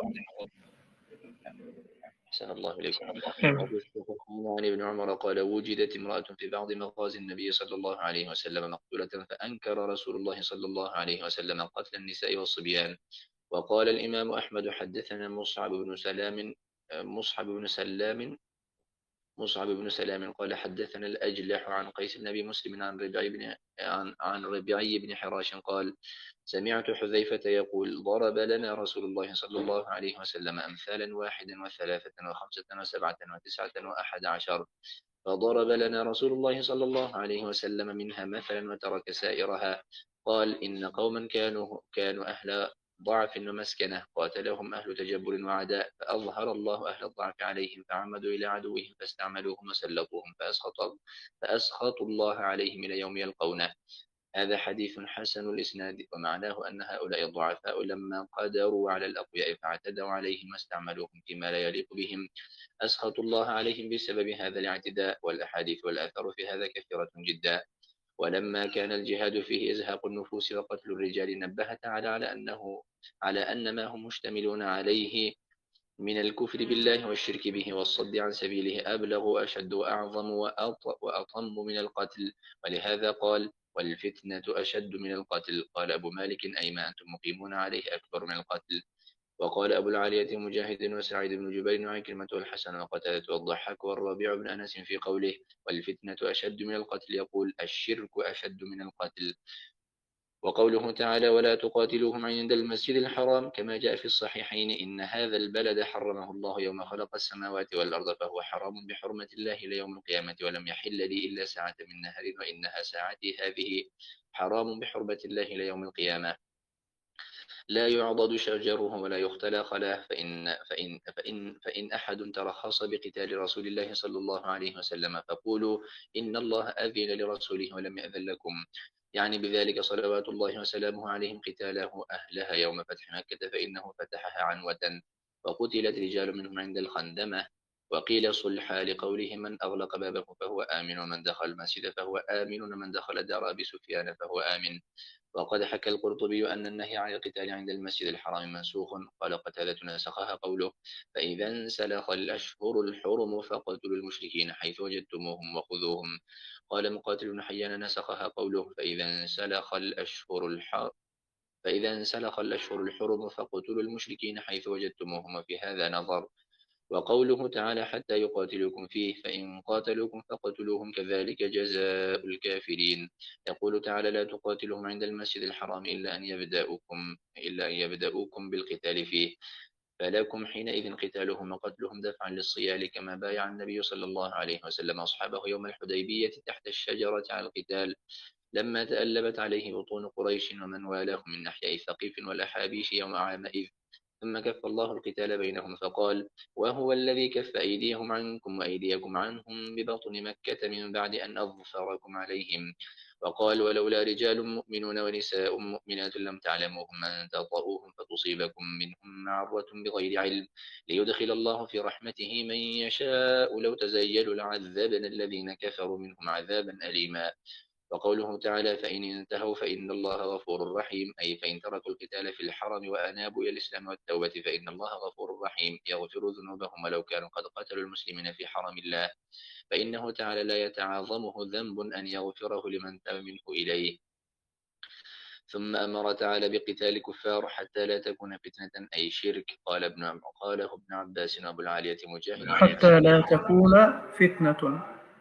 أحسن الله إليكم. آمين. وفي الصحيحين عن ابن عمر قال: وجدت امرأة في بعض مغازي النبي صلى الله عليه وسلم مقتولة، فأنكر رسول الله صلى الله عليه وسلم قتل النساء والصبيان. وقال الإمام أحمد: حدثنا مصعب بن سلام مصعب بن سلام مصعب بن سلام قال: حدثنا الأجلح عن قيس بن أبي مسلم عن ربيع بن عن عن ربيعي بن حراش قال: سمعت حذيفة يقول: ضرب لنا رسول الله صلى الله عليه وسلم أمثالا واحدا وثلاثة وخمسة وسبعة وتسعة وأحد عشر، فضرب لنا رسول الله صلى الله عليه وسلم منها مثلا وترك سائرها. قال: إن قوما كانوا كانوا أهل ضعف ومسكنة، قاتلهم أهل تجبر وعداء، فأظهر الله أهل الضعف عليهم فعمدوا إلى عدوهم فاستعملوهم وسلطوهم فأسخطوا فأسخطوا الله عليهم إلى يوم يلقونه. هذا حديث حسن الإسناد، ومعناه أن هؤلاء الضعفاء لما قدروا على الأقوياء فاعتدوا عليهم واستعملوهم فيما لا يليق بهم، أسخطوا الله عليهم بسبب هذا الاعتداء. والأحاديث والآثار في هذا كثيرة جدا. ولما كان الجهاد فيه إزهاق النفوس وقتل الرجال، نبه تعالى على أنه على أن ما هم مشتملون عليه من الكفر بالله والشرك به والصد عن سبيله أبلغ وأشد وأعظم وأطم من القتل. ولهذا قال: والفتنة أشد من القتل. قال أبو مالك: أي ما أنتم مقيمون عليه أكبر من القتل. وقال أبو العالية مجاهد وسعيد بن جبير وعكرمة والحسن وقتادة والضحاك والربيع بن أنس في قوله: والفتنة أشد من القتل، يقول: الشرك أشد من القتل. وقوله تعالى: ولا تقاتلوهم عند المسجد الحرام، كما جاء في الصحيحين: إن هذا البلد حرمه الله يوم خلق السماوات والأرض، فهو حرام بحرمة الله إلى يوم القيامة، ولم يحل لي إلا ساعة من نهر، وإنها ساعتي هذه حرام بحرمة الله إلى يوم القيامة، لا يعضد شجره ولا يختلى خلاه، فإن, فإن, فإن, فإن أحد ترخص بقتال رسول الله صلى الله عليه وسلم فقولوا: إن الله أذن لرسوله ولم يأذن لكم، يعني بذلك صلوات الله وسلامه عليهم قتاله أهلها يوم فتح مكة، فإنه فتحها عنوة، وقتلت رجال منهم عند الخندمة. وقيل صلحا لقوله: من أغلق بابه فهو آمن، ومن دخل المسجد فهو آمن، ومن دخل دار أبي سفيان فهو آمن. وقد حكى القرطبي أن النهي عن القتال عند المسجد الحرام منسوخ. قال قتادة: نسخها قوله: فإذا انسلخ الأشهر الحرم فاقتلوا المشركين حيث وجدتموهم وخذوهم. قال مقاتل بن حيان: نسخها قوله: فإذا انسلخ الأشهر الحرم فإذا انسلخ الأشهر الحرم فاقتلوا المشركين حيث وجدتموهم، وفي هذا نظر. وقوله تعالى: حتى يقاتلوكم فيه، فإن قاتلوكم فقتلوهم كذلك جزاء الكافرين. يقول تعالى: لا تقاتلهم عند المسجد الحرام إلا أن يبدأوكم إلا أن يبدأوكم بالقتال فيه، فلكم حينئذ قتالهم وقتلهم دفعا للصيال، كما بايع النبي صلى الله عليه وسلم أصحابه يوم الحديبية تحت الشجرة على القتال، لما تألبت عليه بطون قريش ومن والاهم من أحياء ثقيف والأحابيش يوم عامئذ، ثم كف الله القتال بينهم فقال: وهو الذي كف أيديهم عنكم وأيديكم عنهم ببطن مكة من بعد أن أظفركم عليهم. وقال: ولولا رجال مؤمنون ونساء مؤمنات لم تعلموهم أن تطؤوهم فتصيبكم منهم معرة بغير علم، ليدخل الله في رحمته من يشاء، لو تزيلوا لعذبنا الذين كفروا منهم عذابا أليما. وقوله تعالى: فإن انتهوا فإن الله غفور رحيم، أي فإن تركوا القتال في الحرم وأنابوا إلى الإسلام والتوبة فإن الله غفور رحيم، يغفر ذنوبهم ولو كانوا قد قتلوا المسلمين في حرم الله، فإنه تعالى لا يتعاظمه ذنب أن يغفره لمن تاب منه إليه. ثم أمر تعالى بقتال الكفار حتى لا تكون فتنة أي شرك. قال ابن قاله ابن عباس وأبو العالية مجاهد أي حتى لا تحدث. تكون فتنة.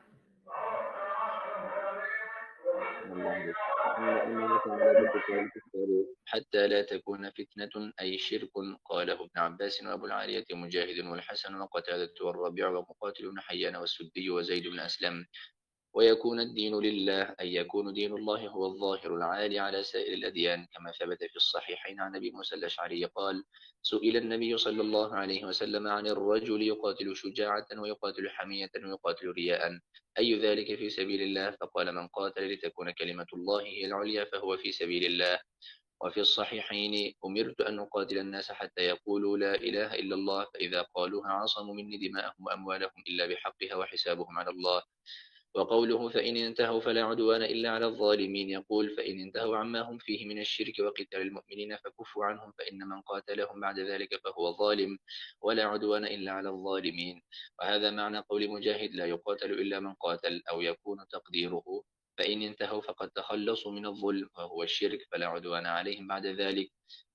الله عليك. ثم أمر تعالى بقتال الكفار حتى لا تكون فتنة أي شرك. قاله ابن عباس وأبو العالية مجاهد والحسن وقتادة والربيع ومقاتل بن حيان والسدي وزيد بن أسلم. ويكون الدين لله أي يكون دين الله هو الظاهر العالي على سائر الأديان، كما ثبت في الصحيحين عن أبي موسى الأشعري قال: سئل النبي صلى الله عليه وسلم عن الرجل يقاتل شجاعة ويقاتل حمية ويقاتل رياء، أي ذلك في سبيل الله؟ فقال: من قاتل لتكون كلمة الله هي العليا فهو في سبيل الله. وفي الصحيحين: أمرت أن أقاتل الناس حتى يقولوا لا إله إلا الله، فإذا قالوها عصموا مني دماءهم وأموالهم إلا بحقها وحسابهم على الله. وقوله: فإن انتهوا فلا عدوان إلا على الظالمين، يقول: فإن انتهوا عما هم فيه من الشرك وقتال المؤمنين فكفوا عنهم، فإن من قاتلهم بعد ذلك فهو ظالم، ولا عدوان إلا على الظالمين. وهذا معنى قول مجاهد: لا يقاتل إلا من قاتل، أو يكون تقديره: فإن انتهوا فقد تخلصوا من الظلم وهو الشرك فلا عدوان عليهم بعد ذلك.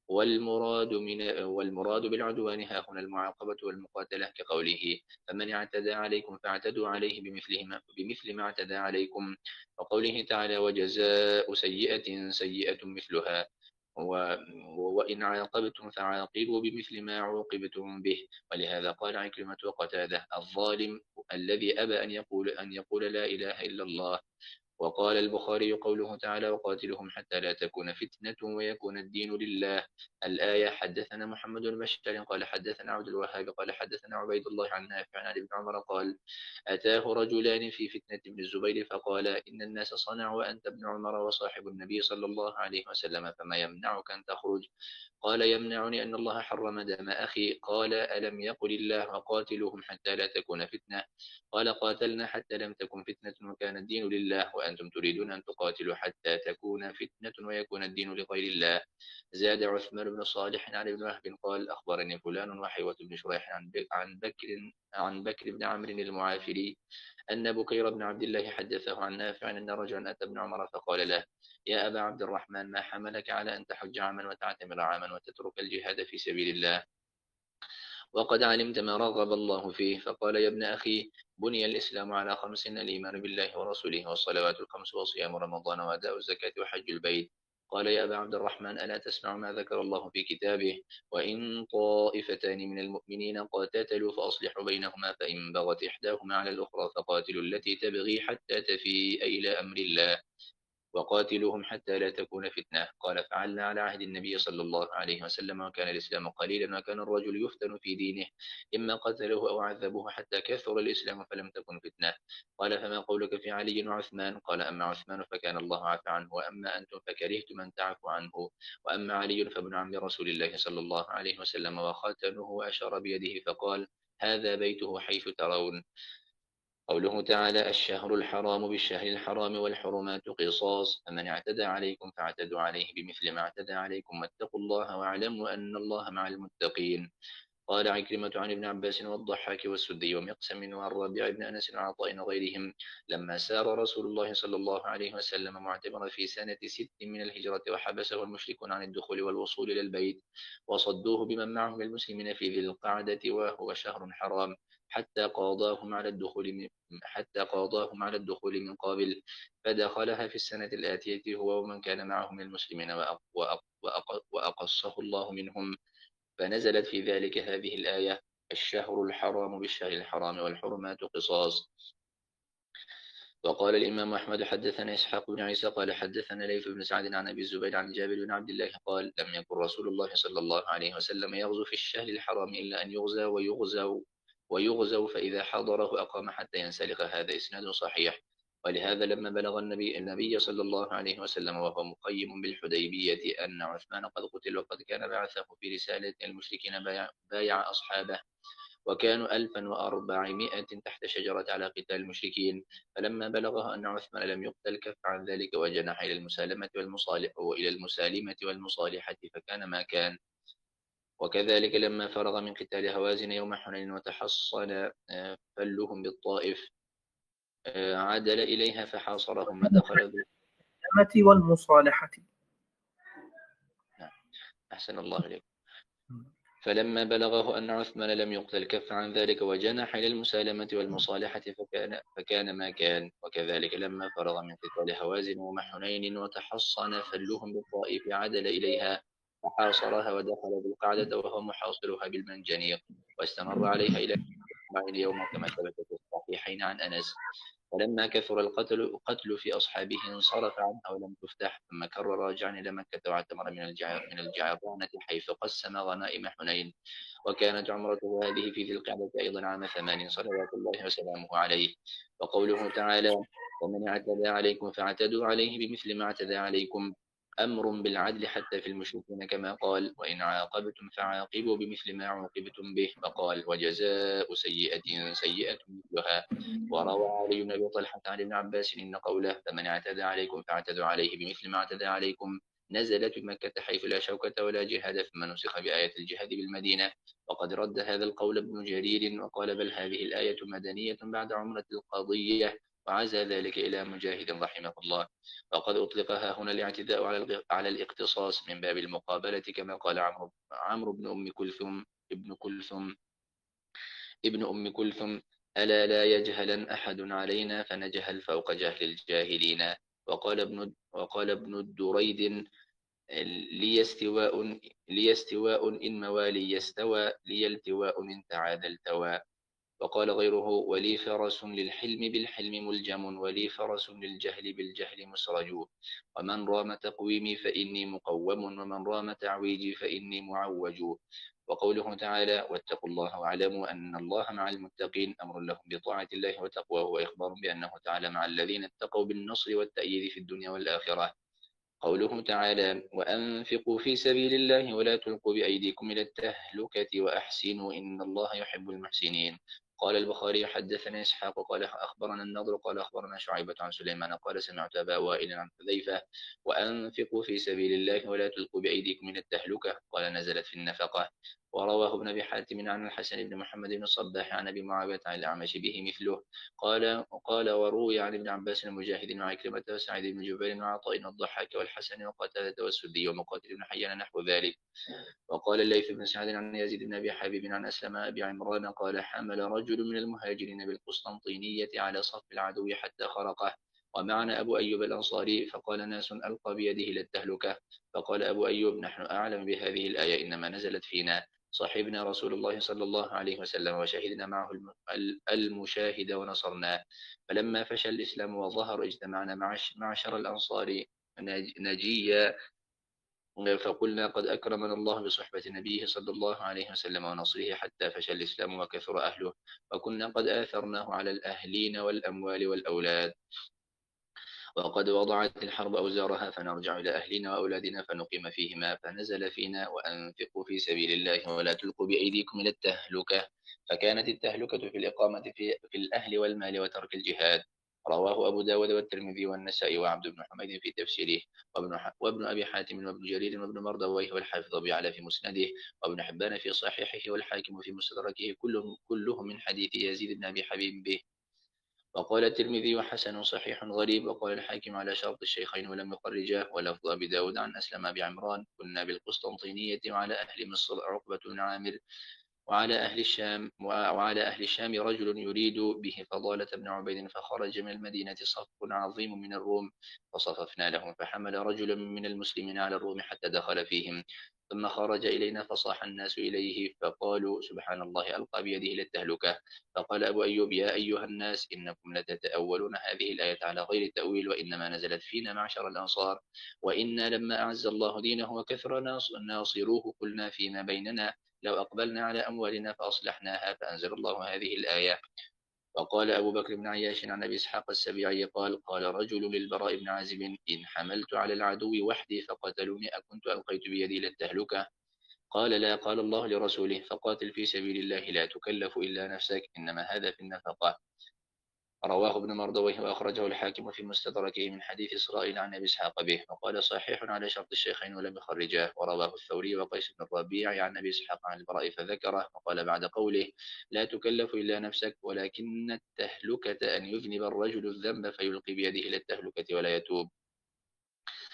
والمراد من والمراد بالعدوان ها هنا المعاقبة والمقاتلة، كقوله: فمن اعتدى عليكم فاعتدوا عليه بمثله ما بمثل ما اعتدى عليكم. وقوله تعالى: وجزاء سيئة سيئة مثلها. و... وإن عاقبتم فعاقبوا بمثل ما عوقبتم به. ولهذا قال عكرمة وقتادة: الظالم الذي أبى أن يقول أن يقول لا إله إلا الله. وقال البخاري: قوله تعالى: وقاتلهم حتى لا تكون فتنة ويكون الدين لله. الآية. حدثنا محمد بن بشار قال حدثنا عبد الوهاب قال حدثنا عبيد الله عن نافع عن ابن عمر قال: أتاه رجلان في فتنة ابن الزبير فقال: إن الناس صنعوا وأنت ابن عمر وصاحب النبي صلى الله عليه وسلم، فما يمنعك أن تخرج؟ قال: يمنعني أن الله حرم دم أخي. قال: ألم يقل الله: وقاتلوهم حتى لا تكون فتنة؟ قال: قاتلنا حتى لم تكن فتنة وكان الدين لله، وأنتم تريدون أن تقاتلوا حتى تكون فتنة ويكون الدين لغير الله. زاد عثمان بن صالح عن ابن وهب قال: أخبرني فلان وحيوة بن شريح عن بكر عن بكر بن عمرو المعافري أن بكير بن عبد الله حدثه عن نافع أن رجلا أتى ابن عمر فقال له: يا أبا عبد الرحمن، ما حملك على أن تحج عاما وتعتمر عاما وتترك الجهاد في سبيل الله وقد علمت ما رغب الله فيه؟ فقال: يا ابن أخي، بني الإسلام على خمس: الإيمان بالله ورسوله والصلوات الخمس وصيام رمضان وأداء الزكاة وحج البيت. قال: يا أبا عبد الرحمن، ألا تسمع ما ذكر الله في كتابه: وإن طائفتان من المؤمنين قاتتلوا فأصلحوا بينهما، فإن بغت إحداهما على الأخرى فقاتلوا التي تبغي حتى تفيء إلى أمر الله وقاتلوهم حتى لا تكون فتنة. قال: فعلنا على عهد النبي صلى الله عليه وسلم، وكان الإسلام قليلا وكان الرجل يفتن في دينه، إما قتلوه أو عذبوه حتى كثر الإسلام فلم تكن فتنة. قال: فما قولك في علي وعثمان؟ قال: أما عثمان فكان الله عفى عنه، وأما أنتم فكرهتم أن تعفوا عنه، وأما علي فابن عم رسول الله صلى الله عليه وسلم وخاتنه، وأشار بيده فقال: هذا بيته حيث ترون. قوله تعالى: الشهر الحرام بالشهر الحرام والحرمات قصاص، فمن اعتدى عليكم فاعتدوا عليه بمثل ما اعتدى عليكم واتقوا الله واعلموا أن الله مع المتقين. قال عكرمة عن ابن عباس والضحاك والسدي ومقسم وعن ربيع بن أنس وعطاء وغيرهم: لما سار رسول الله صلى الله عليه وسلم معتمرا في سنة ست من الهجرة وحبسه المشركون عن الدخول والوصول إلى البيت وصدوه بمن معه من المسلمين في ذي القعدة وهو شهر حرام، حتى قاضاهم على الدخول من حتى قاضاهم على الدخول من قابل، فدخلها في السنة الآتية هو ومن كان معه من المسلمين وأقصه الله منهم، فنزلت في ذلك هذه الآية: الشهر الحرام بالشهر الحرام والحرمات قصاص. وقال الإمام أحمد: حدثنا إسحاق بن عيسى قال حدثنا ليث بن سعد عن أبي الزبير عن جابر بن عبد الله قال: لم يكن رسول الله صلى الله عليه وسلم يغزو في الشهر الحرام إلا أن يغزى ويغزو ويغزو فإذا حضره أقام حتى ينسلخ. هذا إسناد صحيح. ولهذا لما بلغ النبي النبي صلى الله عليه وسلم وهو مقيم بالحديبية أن عثمان قد قتل وقد كان بعثه في رسالة المشركين بايع, بايع أصحابه، وكانوا ألفا وأربعمائة تحت شجرة على قتال المشركين، فلما بلغه أن عثمان لم يقتل كف عن ذلك وجنح إلى المسالمة والمصالح وإلى المسالمة والمصالحة فكان ما كان. وكذلك لما فرغ من قتال هوازن يوم حنين وتحصن فلهم بالطائف عدل إليها فحاصرهم ودخل ذو والمصالحة. أحسن الله إليك. فلما بلغه أن عثمان لم يقتل كف عن ذلك وجنح إلى المسالمة والمصالحة فكان, فكان ما كان. وكذلك لما فرغ من قتال هوازن ومحنين وتحصن فلهم بالطائف عدل إليها فحاصرها ودخل بالقعدة وهو محاصرها بالمنجنيق واستمر عليها إلى أربعين يوما كما ثبت في الصحيحين عن أنس. ولما كثر القتل قتل في أصحابه انصرف عنها ولم تفتح ثم كرر راجعا إلى مكة واعتمر من من الجعرانة حيث قسم غنائم حنين. وكانت عمرته هذه في ذي القعدة أيضا عام ثمان صلوات الله وسلامه عليه. وقوله تعالى ومن اعتدى عليكم فاعتدوا عليه بمثل ما اعتدى عليكم أمر بالعدل حتى في المشركين كما قال وإن عاقبتم فعاقبوا بمثل ما عوقبتم به وقال وجزاء سيئة سيئة مثلها. وروى علي بن أبي طلحة عن ابن عباس إن قوله فمن اعتدى عليكم فاعتدوا عليه بمثل ما اعتدى عليكم نزلت بمكة حيث لا شوكة ولا جهاد ثم نسخ بآية الجهاد بالمدينة. وقد رد هذا القول ابن جرير وقال بل هذه الآية مدنية بعد عمرة القضية وعزى ذلك إلى مجاهد رحمه الله. وقد أطلقها هنا الاعتداء على على الاقتصاص من باب المقابلة كما قال عمرو عمرو بن أم كلثوم ابن كلثوم ابن أم كلثوم ألا لا يجهلن أحد علينا فنجهل فوق جهل الجاهلين. وقال ابن وقال ابن الدريد لي استواء لي استواء إن موالي يستوى لي التواء إن تعادى التوى. وقال غيره ولي فرس للحلم بالحلم ملجم ولي فرس للجهل بالجهل مسرج. ومن رام تقويمي فإني مقوم ومن رام تعويجي فإني معوج. وقوله تعالى واتقوا الله واعلموا أن الله مع المتقين أمر لهم بطاعة الله وتقواه وإخبار بأنه تعالى مع الذين اتقوا بالنصر والتأييد في الدنيا والآخرة. قوله تعالى وأنفقوا في سبيل الله ولا تلقوا بأيديكم إلى التهلكة وأحسنوا إن الله يحب المحسنين. قال البخاري حدثنا إسحاق قال أخبرنا النضر قال أخبرنا شعيبة عن سليمان قال سمعت أبا وائل عن حذيفة وأنفقوا في سبيل الله ولا تلقوا بأيديكم إلى التهلكة قال نزلت في النفقة. ورواه ابن أبي حاتم عن الحسن بن محمد بن الصباح عن أبي معاوية عن الأعمش به مثله. قال قال وروي عن ابن عباس المجاهد وعكرمة وسعيد بن جبير وعطاء والضحاك والحسن وقتادة والسدي ومقاتل بن حيان نحو ذلك. وقال الليث بن سعد عن يزيد بن أبي حبيب عن أسلم أبي عمران قال حمل رجل من المهاجرين بالقسطنطينية على صف العدو حتى خرقه ومعنا أبو أيوب الأنصاري فقال ناس ألقى بيده إلى التهلكة فقال أبو أيوب نحن أعلم بهذه الآية إنما نزلت فينا صاحبنا رسول الله صلى الله عليه وسلم وشهدنا معه المشاهد ونصرناه. فلما فشى الإسلام وظهر اجتمعنا معشر الأنصار نجيا فقلنا قد أكرمنا الله بصحبة نبيه صلى الله عليه وسلم ونصره حتى فشى الإسلام وكثر أهله وكنا قد آثرناه على الأهلين والأموال والأولاد. وقد وضعت الحرب أوزارها فنرجع إلى أهلنا وأولادنا فنقيم فيهما فنزل فينا وأنفقوا في سبيل الله ولا تلقوا بأيديكم إلى التهلكة. فكانت التهلكة في الإقامة في, في الأهل والمال وترك الجهاد. رواه أبو داود والترمذي والنسائي وعبد بن حميد في تفسيره وابن, وابن أبي حاتم وابن جرير وابن مردويه والحافظ أبي يعلى في مسنده وابن حبان في صحيحه والحاكم في مستدركه كلهم, كلهم من حديث يزيد بن أبي حبيب به. وقال الترمذي وحسن صحيح غريب. وقال الحاكم على شرط الشيخين ولم يخرجاه. ولفظ أبي داود عن أسلم بعمران كنا بالقسطنطينية وعلى أهل مصر عقبة بن عامر وعلى أهل الشام وعلى أهل الشام رجل يريد به فضالة بن عبيد فخرج من المدينة صف عظيم من الروم فصففنا لهم فحمل رجل من المسلمين على الروم حتى دخل فيهم ثم خرج إلينا فصاح الناس إليه فقالوا سبحان الله ألقى بيده إلى التهلكة. فقال أبو أيوب يا أيها الناس إنكم لتتأولون هذه الآية على غير التأويل وإنما نزلت فينا معشر الأنصار وإنا لما أعز الله دينه وكثر ناصروه قلنا فيما بيننا لو أقبلنا على أموالنا فأصلحناها فأنزل الله هذه الآية. وقال أبو بكر بن عياش عن أبي إسحاق السبيعي قال قال رجل للبراء بن عازب إن حملت على العدو وحدي فقتلوني أكنت ألقيت بيدي إلى التهلكة؟ قال لا قال الله لرسوله فقاتل في سبيل الله لا تكلف إلا نفسك إنما هذا في النفقة. رواه ابن مردويه وأخرجه الحاكم في مستدركه من حديث إسرائيل عن أبي إسحاق به وقال صحيح على شرط الشيخين ولم يخرجاه. ورواه الثوري وقيس بن الربيع عن أبي إسحاق عن البراء فذكره وقال بعد قوله لا تكلف إلا نفسك ولكن التهلكة أن يذنب الرجل الذنب فيلقي بيده إلى التهلكة ولا يتوب.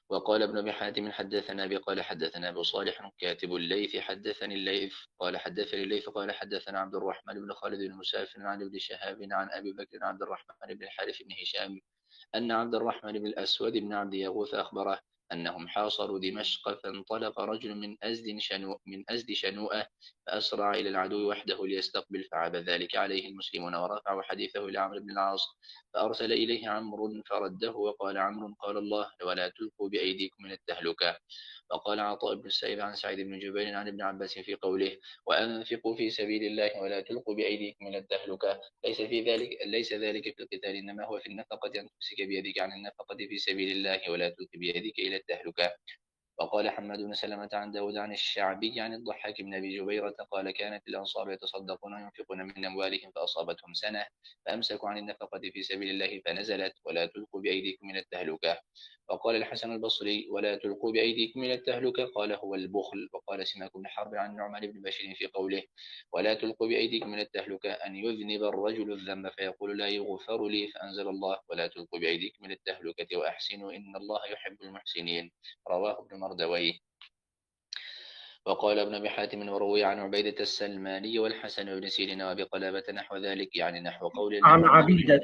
وقال ابن أبي حاتم حدثنا أبي قال حدثنا أبو صالح كاتب الليث حدثني الليث قال حدثني الليث قال حدثنا عبد الرحمن بن خالد بن مسافر عن ابن شهاب عن أبي بكر عبد الرحمن بن الحارث بن هشام أن عبد الرحمن بن الأسود بن عبد يغوث أخبره أنهم حاصروا دمشق، فانطلق رجل من أزد شنو من أزد شنوءة فأسرع إلى العدو وحده ليستقبل، فعاب ذلك عليه المسلمون ورفعوا حديثه إلى عمرو بن العاص، فأرسل إليه عمرو فرده، وقال عمرو قال الله ولا تلقوا بأيديكم من التهلكة. وقال عطاء بن السائب عن سعيد بن جبير عن ابن عباس في قوله وأنفقوا في سبيل الله ولا تلقوا بأيديكم من التهلكة، ليس في ذلك ليس ذلك في القتال، إنما هو في النفقة، أن تمسك بيدك عن النفقة في سبيل الله ولا تلقي بيدك إلى التهلكة. وقال حماد بن سلمة عن داود عن الشعبي عن الضحاك بن أبي جبيرة قال كانت الأنصار يتصدقون وينفقون من أموالهم فأصابتهم سنة فأمسكوا عن النفقة في سبيل الله فنزلت ولا تلقوا بأيديكم من التهلكة. وقال الحسن البصري ولا تلقوا بأيديكم من التهلكة قال هو البخل. وقال سماك بن حرب عن نعمان بن بشير في قوله ولا تلقوا بأيديكم من التهلكة أن يذنب الرجل الذنب فيقول لا يغفر لي، فأنزل الله ولا تلقوا بأيديكم من التهلكة وأحسنوا إن الله يحب المحسنين، رواه ابن مردويه. وقال ابن أبي حاتم وروي عن عبيدة السلماني والحسن بن سيرين وأبي قلابة نحو ذلك، يعني نحو قول عن النبي عبيدة.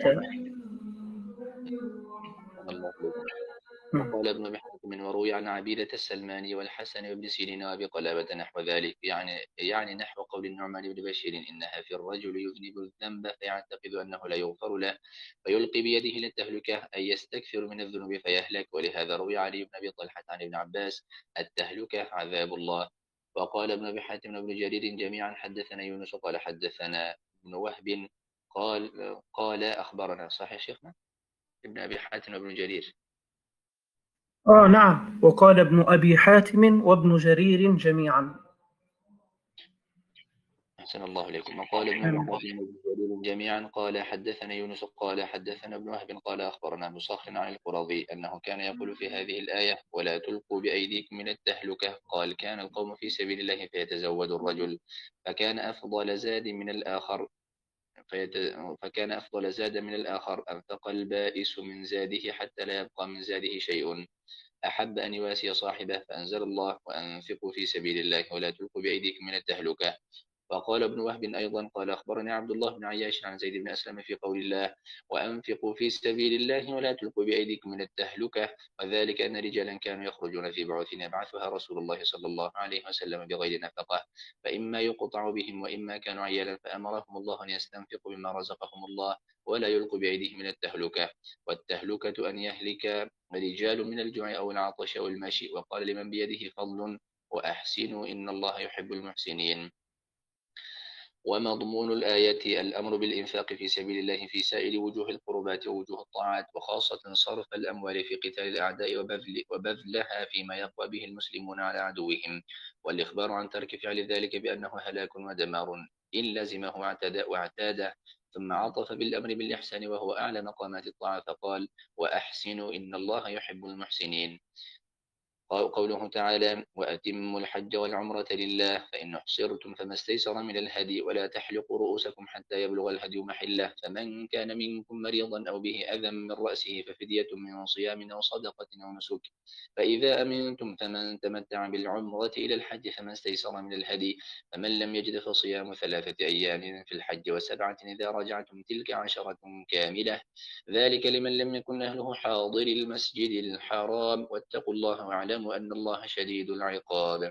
صلى الله عليه وسلم. وقال ابن أبي حاتم وروي عن عبيدة السلماني والحسن بن سيرين وأبي قلابة نحو ذلك، يعني يعني نحو قول النعمان بن بشير إنها في الرجل يذنب الذنب فيعتقد أنه لا يغفر له فيلقي بيده للتهلكة أي يستكثر من الذنوب فيهلك. ولهذا روي علي بن أبي طلحة عن ابن عباس التهلكة عذاب الله. وقال ابن أبي حاتم وابن جرير جميعا حدثنا يونس قال حدثنا ابن وهب قال قال أخبرنا صحيح شيخنا ابن أبي حاتم وابن جرير. آه نعم، وقال ابن أبي حاتم وابن جرير جميعا. أحسن الله إليكم. وقال ابن أبي حاتم وابن جرير جميعا قال حدثنا يونس قال حدثنا ابن وهب قال أخبرنا أبو صخر عن القرظي أنه كان يقول في هذه الآية ولا تلقوا بأيديكم من التهلكة، قال كان القوم في سبيل الله فيتزود الرجل فكان أفضل زاد من الآخر فكان أفضل زاد من الآخر أنفق البائس من زاده حتى لا يبقى من زاده شيء، أحب أن يواسي صاحبه، فأنزل الله وأنفقوا في سبيل الله ولا تلقوا بأيديكم من التهلكة. وقال ابن وهب أيضا قال أخبرني عبد الله بن عياش عن زيد بن أسلم في قول الله وأنفقوا في سبيل الله ولا تلقوا بأيديكم من التهلكة، وذلك أن رجالا كانوا يخرجون في بعوث يبعثها رسول الله صلى الله عليه وسلم بغير نفقة، فإما يقطع بهم وإما كانوا عيالا، فأمرهم الله أن يستنفقوا مما رزقهم الله ولا يلقوا بأيديهم من التهلكة. والتهلكة أن يهلك رجال من الجوع أو العطش أو المشي. وقال لمن بيده فضل وأحسنوا إن الله يحب المحسنين. ومضمون الآية الأمر بالإنفاق في سبيل الله في سائر وجوه القربات ووجوه الطاعات، وخاصة صرف الأموال في قتال الأعداء وبذل وبذلها فيما يقوى به المسلمون على عدوهم، والإخبار عن ترك فعل ذلك بأنه هلاك ودمار إن لزمه واعتاده. ثم عطف بالأمر بالإحسان وهو أعلى مقامات الطاعة فقال وأحسنوا إن الله يحب المحسنين. قوله تعالى وأتموا الحج والعمرة لله فإن أحصرتم فما استيسر من الهدي ولا تحلقوا رؤوسكم حتى يبلغ الهدي محله، فمن كان منكم مريضا أو به أذى من رأسه ففدية من صيام أو صدقة أو نسك، فإذا أمنتم فمن تمتع بالعمرة إلى الحج فما استيسر من الهدي، فمن لم يجد فصيام ثلاثة أيام في الحج وسبعة إذا رجعتم تلك عشرة كاملة، ذلك لمن لم يكن أهله حاضر المسجد الحرام واتقوا الله واعلموا أن الله شديد العقاب.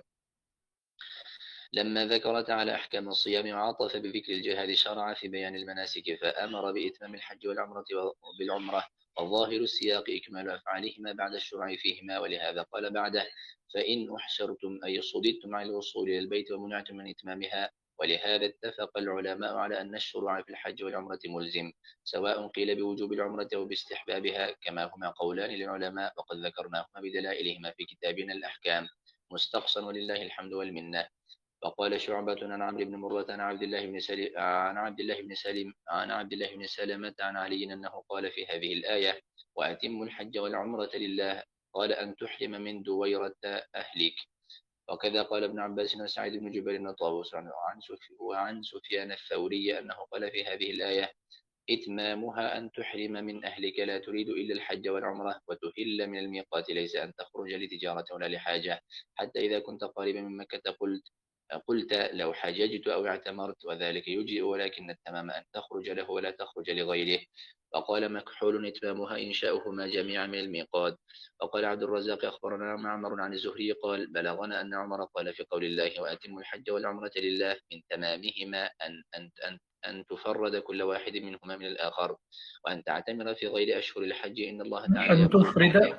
لما ذكر تعالى أحكام الصيام وعطف بذكر الجهاد شرع في بيان المناسك فأمر بإتمام الحج والعمرة بالعمرة، والظاهر السياق إكمال أفعالهما بعد الشرع فيهما، ولهذا قال بعده فإن أحشرتم أي صددتم عن الوصول إلى البيت ومنعتم من إتمامها. ولهذا اتفق العلماء على أن الشروع في الحج والعمرة ملزم، سواء قيل بوجوب العمرة أو باستحبابها، كما هما قولان للعلماء وقد ذكرناهما بدلائلهما في كتابنا الأحكام مستقصا ولله الحمد والمنة. وقال شعبة عن عمرو بن مرة عن عبد الله بن سليم عن عبد الله بن سليم عن عبد الله بن سلمة عن علي أنه قال في هذه الآية وأتموا الحج والعمرة لله، قال أن تحرم من دويرة أهلك. وكذا قال ابن عباس وسعيد بن جبير وطاووس وعن وعن سفيان الثوري أنه قال في هذه الآية إتمامها أن تحرم من أهلك لا تريد إلا الحج والعمرة وتهل من الميقات ليس أن تخرج لتجارة ولا لحاجة حتى إذا كنت قريبا من مكة قلت قلت لو حججت أو اعتمرت وذلك يجزئ ولكن التمام أن تخرج له ولا تخرج لغيره. وقال مكحول إتمامها إنشاؤهما جميعا من الميقات. وقال عبد الرزاق أخبرنا معمر عن الزهري قال بلغنا أن عمر قال في قول الله وأتم الحج والعمرة لله من تمامهما أن, أن, أن, أن تفرد كل واحد منهما من الآخر وأن تعتمر في غير أشهر الحج إن الله تعالى أن يقول تفرد.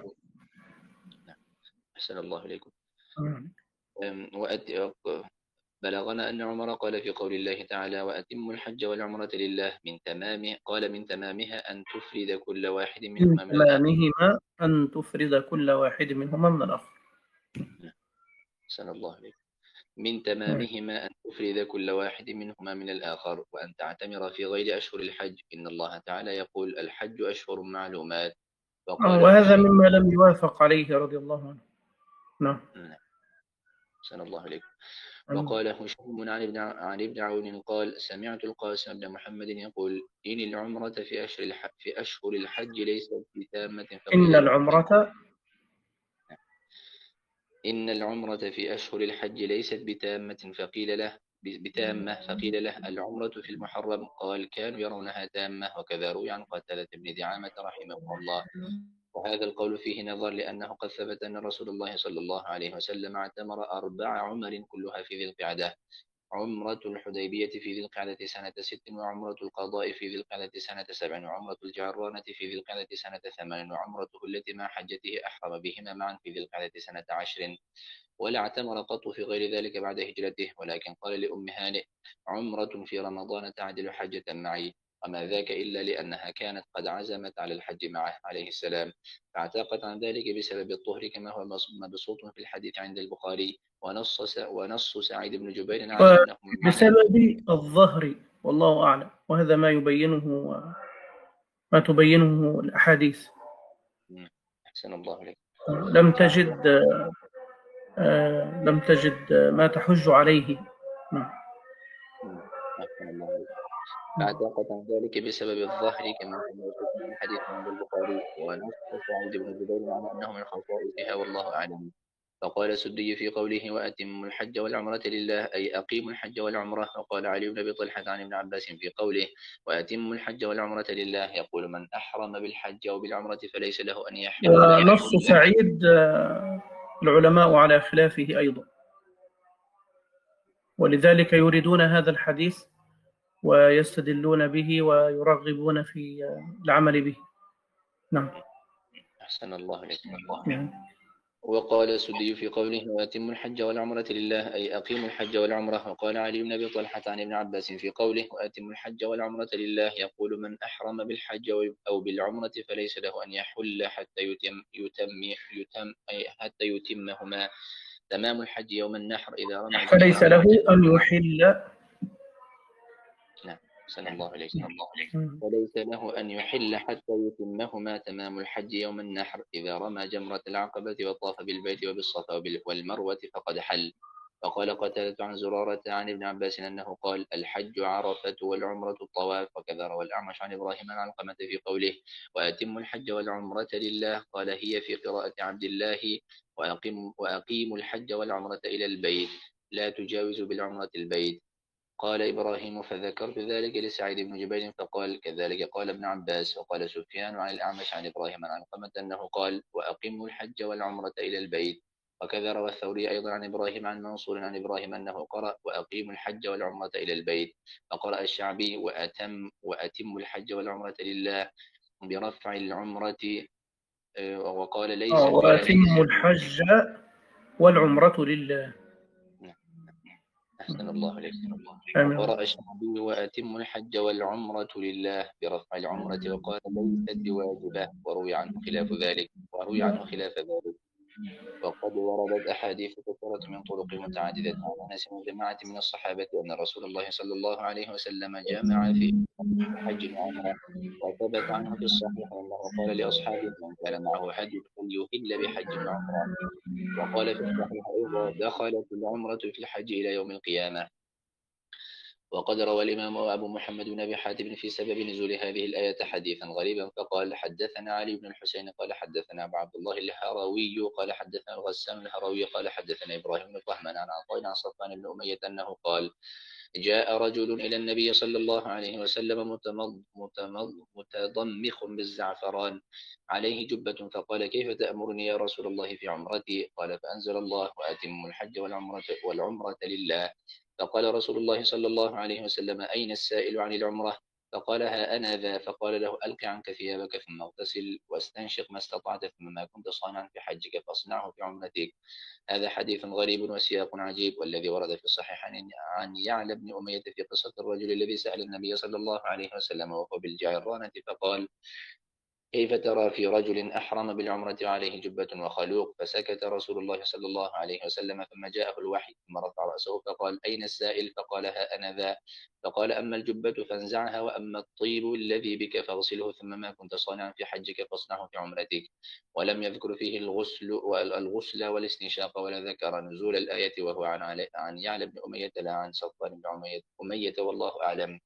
أحسن الله إليكم. وأت... بلغنا أن عمر قال في قول الله تعالى وأتم الحج والعمرة لله من تمامه قال من تمامها أن تفرد كل واحد منهما من من الآخر تمامهما أن تفرد كل واحد منهما من الآخر. أحسن الله عليك. من تمامهما أن تفرد كل واحد منهما من الآخر وأن تعتمر في غير أشهر الحج إن الله تعالى يقول الحج أشهر معلومات. وهذا مما لم يوافق عليه رضي الله عنه. نعم. أحسن الله عليك. وقال هشام عن ابن عن ابن عون قال سمعت القاسم بن محمد يقول إن العمرة في أشهر الحج في أشهر الحج ليست بتامة إن العمرة إن العمرة في أشهر الحج ليست بتامة فقيل له بتامة فقيل له العمرة في المحرم قال كانوا يرونها تامة وكذا روي عن قتادة بن دعامة رحمه الله. وهذا القول فيه نظر لأنه قد ثبت أن رسول الله صلى الله عليه وسلم اعتمر أربع عمر كلها في ذي القعدة عمرة الحديبية في ذي القعدة سنة ست وعمرة القضاء في ذي القعدة سنة سبع وعمرة الجعرانة في ذي القعدة سنة ثمان وعمرته التي مع حجته أحرم بهما معا في ذي القعدة سنة عشر ولا اعتمر قط في غير ذلك بعد هجرته ولكن قال لأم هانئ عمرة في رمضان تعدل حجة معي وما ذاك إلا لأنها كانت قد عزمت على الحج معه عليه السلام فاعتقت عن ذلك بسبب الطهر كما هو مبسوط في الحديث عند البخاري ونص ونص سعيد بن جبير على أنه بسبب الظهر والله أعلم وهذا ما يبينه ما تبينه الأحاديث. أحسن الله عليك. لم تجد لم تجد ما تحج عليه. أحسن الله عليك. فاعتقد عن ذلك بسبب الظهر كما هو موجود في الحديث عند البخاري ونص سعيد بن جبير على أنه من خصائصها والله أعلم. فقال السدي في قوله وأتم الحج والعمرة لله أي أقيموا الحج والعمرة. وقال علي بن أبي طلحة عن ابن عباس في قوله وأتم الحج والعمرة لله يقول من أحرم بالحج أو بالعمرة فليس له أن يحل. ونص سعيد العلماء على خلافه أيضا ولذلك يريدون هذا الحديث ويستدلون به ويرغبون في العمل به. نعم. أحسن الله عليك. نعم. وقال السدي في قوله وأتم الحج والعمرة لله أي أقيموا الحج والعمرة. وقال علي بن أبي طلحة عن ابن عباس في قوله وأتم الحج والعمرة لله يقول من أحرم بالحج أو بالعمرة فليس له أن يحل حتى يتم يتم يتم أي حتى يتمهما تمام الحج يوم النحر إذا رمى فليس له أن يحل. نعم. سلام الله عليه. وليس له أن يحل حتى يتمهما تمام الحج يوم النحر إذا رمى جمرة العقبة وطاف بالبيت وبالصفا والمروة فقد حل. وقال قتادة عن زرارة عن ابن عباس أنه قال الحج عرفة والعمرة الطواف. وكذا روى الأعمش عن إبراهيم عن علقمة في قوله وأتم الحج والعمرة لله قال هي في قراءة عبد الله وأقيم وأقيموا الحج والعمرة إلى البيت لا تجاوز بالعمرة البيت. قال إبراهيم فذكرت ذلك لسعيد بن جبير فقال كذلك قال ابن عباس. وقال سفيان عن الأعمش عن إبراهيم عن علقمة أنه قال وأقيموا الحج والعمرة إلى البيت. وكذا روى الثوري أيضا عن إبراهيم عن منصور عن إبراهيم أنه قرأ وأقيموا الحج والعمرة إلى البيت. وقرأ الشعبي وأتم وأتم الحج والعمرة لله برفع العمرة. وقال ليس وأتم الحج والعمرة لله. أحسن الله عليك. وقرأ الشعبي وأتم الحج والعمرة لله برفع العمرة وقال ليست بواجبة وروي عنه خلاف ذلك وروي عنه خلاف ذلك. وقد وردت أحاديث كثيرة من طرق متعددة عن أنس وجماعة من الصحابة أن رسول الله صلى الله عليه وسلم جمع في حج وعمرة. وثبت عنه في الصحيح أنه قال لأصحابه من كان معه هدي فليهل بحج وعمرة. وقال في الصحيح أيضا دخلت العمرة في الحج إلى يوم القيامة. وقد روى الإمام أبو محمد بن أبي حاتم في سبب نزول هذه الآية حديثا غريبا فقال حدثنا علي بن الحسين قال حدثنا أبو عبد الله الهروي قال حدثنا الغسان الهروي قال حدثنا إبراهيم بن طهمان عن عطاء عن صفوان بن أمية أنه قال جاء رجل إلى النبي صلى الله عليه وسلم متمض متمض متضمخ بالزعفران عليه جبة فقال كيف تأمرني يا رسول الله في عمرتي؟ قال فأنزل الله وأتم الحج والعمرة, والعمرة لله. فقال رسول الله صلى الله عليه وسلم أين السائل عن العمرة؟ فقال ها أنا ذا. فقال له ألق عنك ثيابك ثم اغتسل واستنشق ما استطعت ثم ما كنت صانعا في حجك فاصنعه في عمرتك. هذا حديث غريب وسياق عجيب. والذي ورد في الصحيحين عن يعلى بن أمية في قصة الرجل الذي سأل النبي صلى الله عليه وسلم وهو بالجعرانة فقال كيف ترى في رجل أحرم بالعمرة عليه جبة وخلوق؟ فسكت رسول الله صلى الله عليه وسلم ثم جاءه الوحي ثم رفع رأسه فقال أين السائل؟ فقال ها أنا ذا. فقال أما الجبة فانزعها وأما الطيب الذي بك فاغسله ثم ما كنت صانعا في حجك فاصنعه في عمرتك. ولم يذكر فيه الغسل والغسل والاستنشاق ولا ذكر نزول الآية وهو عن عن يعلى بن أمية لا عن صفوان بن أمية والله أعلم.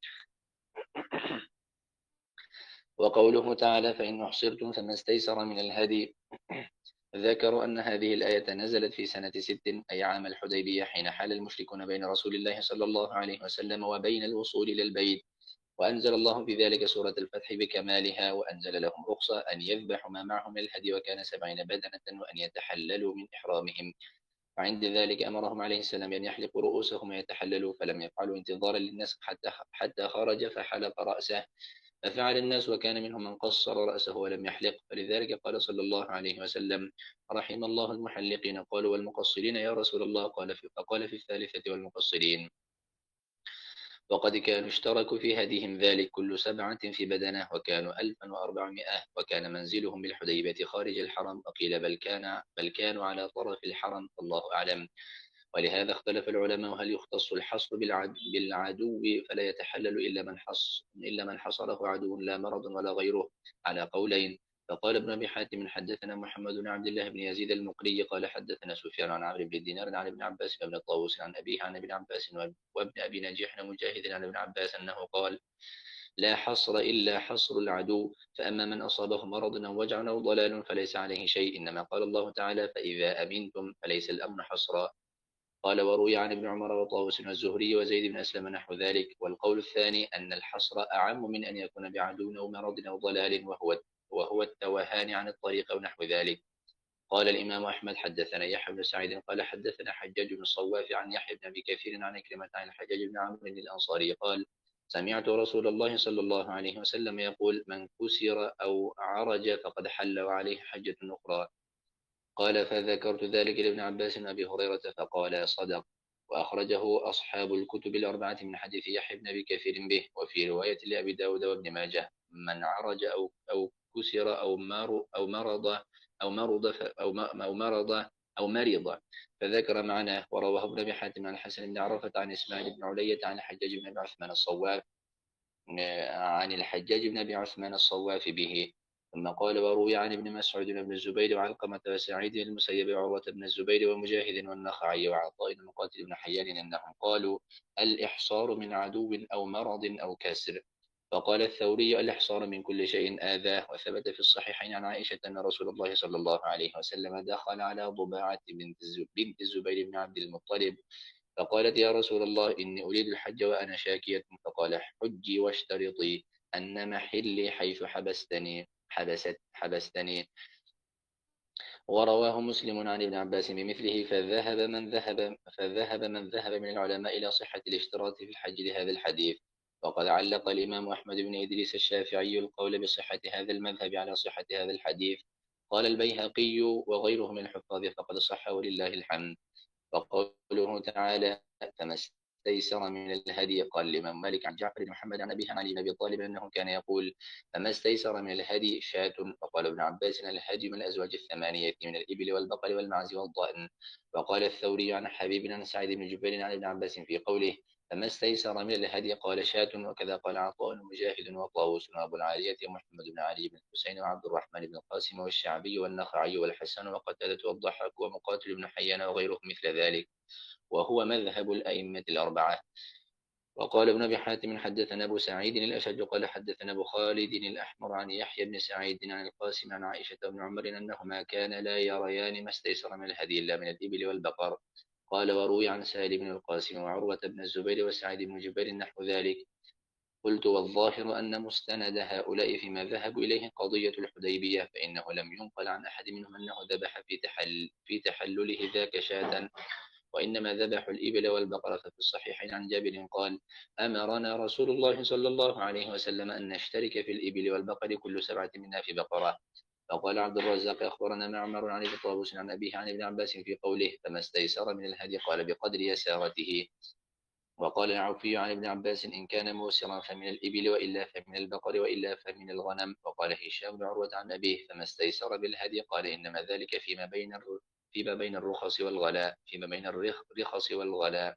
وقوله تعالى فإن أحصرتم فما استيسر من الهدي ذكروا أن هذه الآية نزلت في سنة ست أي عام الحديبية حين حال المشركون بين رسول الله صلى الله عليه وسلم وبين الوصول إلى البيت وأنزل الله في ذلك سورة الفتح بكمالها وأنزل لهم رخصة أن يذبحوا ما معهم من الهدي وكان سبعين بدنة وأن يتحللوا من إحرامهم. وعند ذلك أمرهم عليه السلام أن يحلقوا رؤوسهم ويتحللوا فلم يفعلوا انتظارا للنسخ حتى حتى خرج فحلق رأسه ففعل الناس وكان منهم من قصر رأسه ولم يحلق. فلذلك قال صلى الله عليه وسلم رحم الله المحلقين. قالوا والمقصرين يا رسول الله؟ قال في فقال في الثالثة والمقصرين. وقد كانوا اشتركوا في هديهم ذلك كل سبعة في بدنة وكانوا ألفا وأربعمائة وكان منزلهم بالحديبة خارج الحرم وقيل بل, كان بل كانوا على طرف الحرم الله أعلم. ولهذا اختلف العلماء هل يختص الحصر بالعدو فلا يتحلل إلا من حص إلا من حصره عدو لا مرض ولا غيره على قولين. فقال ابن أبي حاتم حدثنا محمد بن عبد الله بن يزيد المقري قال حدثنا سفيان عن عمرو بن دينار عن ابن عباس بن طاووس عن أبيه عن ابن عباس وابن أبي نجيح مجاهد عن ابن عباس أنه قال لا حصر إلا حصر العدو فأما من أصابه مرض أو وجع أو ضلال فليس عليه شيء إنما قال الله تعالى فإذا أمنتم فليس الأمن حصرا. قال وروي عن ابن عمر وطاووس والزهري وزيد بن أسلم نحو ذلك. والقول الثاني أن الحصر أعم من أن يكون بعدو أو مرض أو ضلال وهو وهو التوهان عن الطريق أو نحو ذلك. قال الإمام أحمد حدثنا يحيى بن سعيد قال حدثنا حجاج بن الصواف عن يحيى بن أبي كثير عن كلمة عن الحجاج بن عمرو الأنصاري قال سمعت رسول الله صلى الله عليه وسلم يقول من كسر أو عرج فقد حل وعليه حجة أخرى. قال فذكرت ذلك لابن عباس وأبي هريرة فقال صدق. وأخرجه أصحاب الكتب الأربعة من حديث يحيى بن أبي كثير به. وفي رواية لأبي داود وابن ماجه من عرج أو أو كسر أو مر أو مرض أو مرض أو أو مرض أو مرض فذكر معناه. ورواه ابن أبي حاتم عن الحسن بن عرفة عن إسماعيل بن علية عن الحجاج بن أبي عثمان الصواف عن الحجاج بن أبي عثمان الصواف به. ثم قال وروي عن ابن مسعود بن الزبير وعلقمة وسعيد المسيب وعروة بن الزبير ومجاهد والنخعي وعطاء المقاتل بن حيان أنهم قالوا الإحصار من عدو أو مرض أو كسر. فقال الثوري الإحصار من كل شيء آذاه. وثبت في الصحيحين عن عائشة أن رسول الله صلى الله عليه وسلم دخل على ضباعة بنت الزبير بن عبد المطلب فقالت يا رسول الله إني أريد الحج وأنا شاكية. فقال حجي واشترطي أن محلي حيث حبستني حبست حبستني. ورواه مسلم عن ابن عباس بمثله. فذهب من ذهب فذهب من ذهب من العلماء إلى صحة الاشتراط في الحج لهذا الحديث. وقد علق الإمام أحمد بن إدريس الشافعي القول بصحة هذا المذهب على صحة هذا الحديث. قال البيهقي وغيره من الحفاظ فقد صح ولله الحمد. وقوله تعالى فما استيسر من الهدي. قال الإمام مالك عن جعفر بن محمد عن أبيه عن علي بن أبي طالب أنه كان يقول فما استيسر من الهدي شاة. وقال ابن عباس الهدي من الأزواج الثمانية من الإبل والبقر والمعز والضأن. وقال الثوري عن حبيب عن سعيد بن جبير عن ابن عباس في قوله فما استيسر من الهدي قال شاة. وكذا قال عطاء ومجاهد وطاووس وأبو العالية ومحمد بن علي بن الحسين وعبد الرحمن بن القاسم والشعبي والنخعي والحسن وقتادة والضحاك ومقاتل بن حيان وغيرهم مثل ذلك وهو مذهب الأئمة الأربعة. وقال ابن أبي حاتم حدثنا أبو سعيد الأشج قال حدثنا أبو خالد الأحمر عن يحيى بن سعيد عن القاسم عن عائشة بن عمر أنهما كان لا يريان ما استيسر من الهدي إلا من الإبل والبقر. قال وروي عن سهل بن القاسم وعروة بن الزبير وسعيد بن جبير نحو ذلك. قلت والظاهر أن مستند هؤلاء فيما ذهبوا إليه قضية الحديبية، فإنه لم ينقل عن أحد منهم أنه ذبح في, تحل في تحلله ذاك شاة، وإنما ذبحوا الإبل والبقرة. في الصحيحين عن جابر قال أمرنا رسول الله صلى الله عليه وسلم أن نشترك في الإبل والبقر كل سبعة منا في بقرة. فقال عبد الرزاق أخبرنا معمر عن ابن طاووس عن أبيه عن ابن عباس في قوله فما استيسر من الهدي قال بقدر يسارته. وقال العوفي عن ابن عباس إن كان موسرا فمن الإبل وإلا فمن البقر وإلا فمن الغنم. وقال هشام بن عروة عن أبيه فما استيسر بالهدي قال إنما ذلك فيما بين فيما بين الرخص والغلاء فيما بين الرخص والغلاء.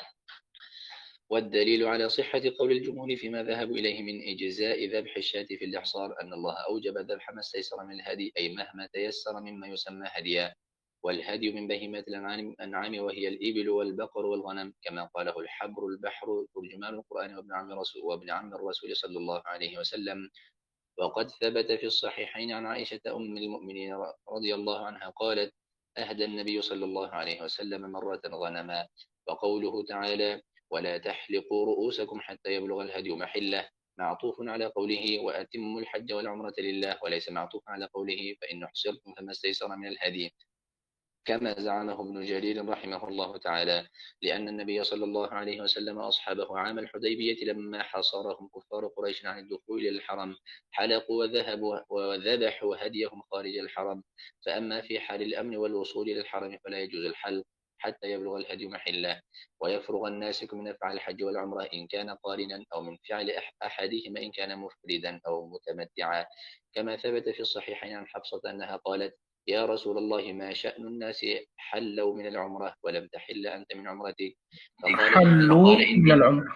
والدليل على صحة قول الجمهور فيما ذهبوا إليه من إجزاء ذبح الشاة في الإحصار أن الله أوجب ذبح ما استيسر من الهدي أي مهما تيسر مما يسمى هديا. والهدي من بهيمة الأنعام وهي الإبل والبقر والغنم كما قاله الحبر البحر ترجمان القرآن وابن عم الرسول وابن عم الرسول صلى الله عليه وسلم. وقد ثبت في الصحيحين عن عائشة أم المؤمنين رضي الله عنها قالت أهدى النبي صلى الله عليه وسلم مرة غنما. وقوله تعالى ولا تحلقوا رؤوسكم حتى يبلغ الهدي محله معطوف على قوله وأتموا الحج والعمرة لله، وليس معطوف على قوله فإن حصرتم فما استيسر من الهدي كما زعمه ابن جرير رحمه الله تعالى، لأن النبي صلى الله عليه وسلم أصحابه عام الحديبية لما حصرهم كفار قريش عن الدخول إلى الحرم حلقوا وذهبوا وذبحوا هديهم خارج الحرم. فأما في حال الأمن والوصول إلى الحرم فلا يجوز الحلق حتى يبلغ الهدي محله ويفرغ الناسك من فعل الحج والعمرة إن كان قارنا أو من فعل أحدهما إن كان مفردا أو متمتعا، كما ثبت في الصحيحين عن حفصة أنها قالت يا رسول الله ما شأن الناس حلوا من العمرة ولم تحل أنت من عمرتك؟ حلوا من العمرة.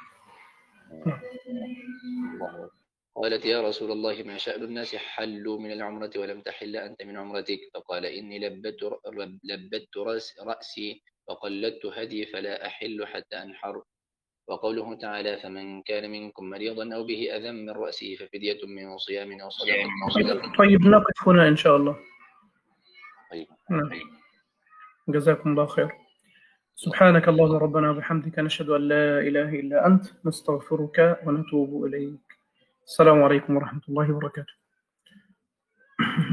قالت يا رسول الله ما شأن الناس حلوا من العمرة ولم تحل أنت من عمرتك؟ فقال إني لبت, لبت رأسي وقلدت هدي فلا أحل حتى أنحر. وقوله تعالى فمن كان منكم مريضا أو به أذى من رأسه ففدية من صيام أو صدقة. طيب نقف هنا إن شاء الله. طيب. نعم. جزاكم الله خير. سبحانك اللهم ربنا وبحمدك نشهد أن لا إله إلا أنت نستغفرك ونتوب إليك. السلام عليكم ورحمة الله وبركاته.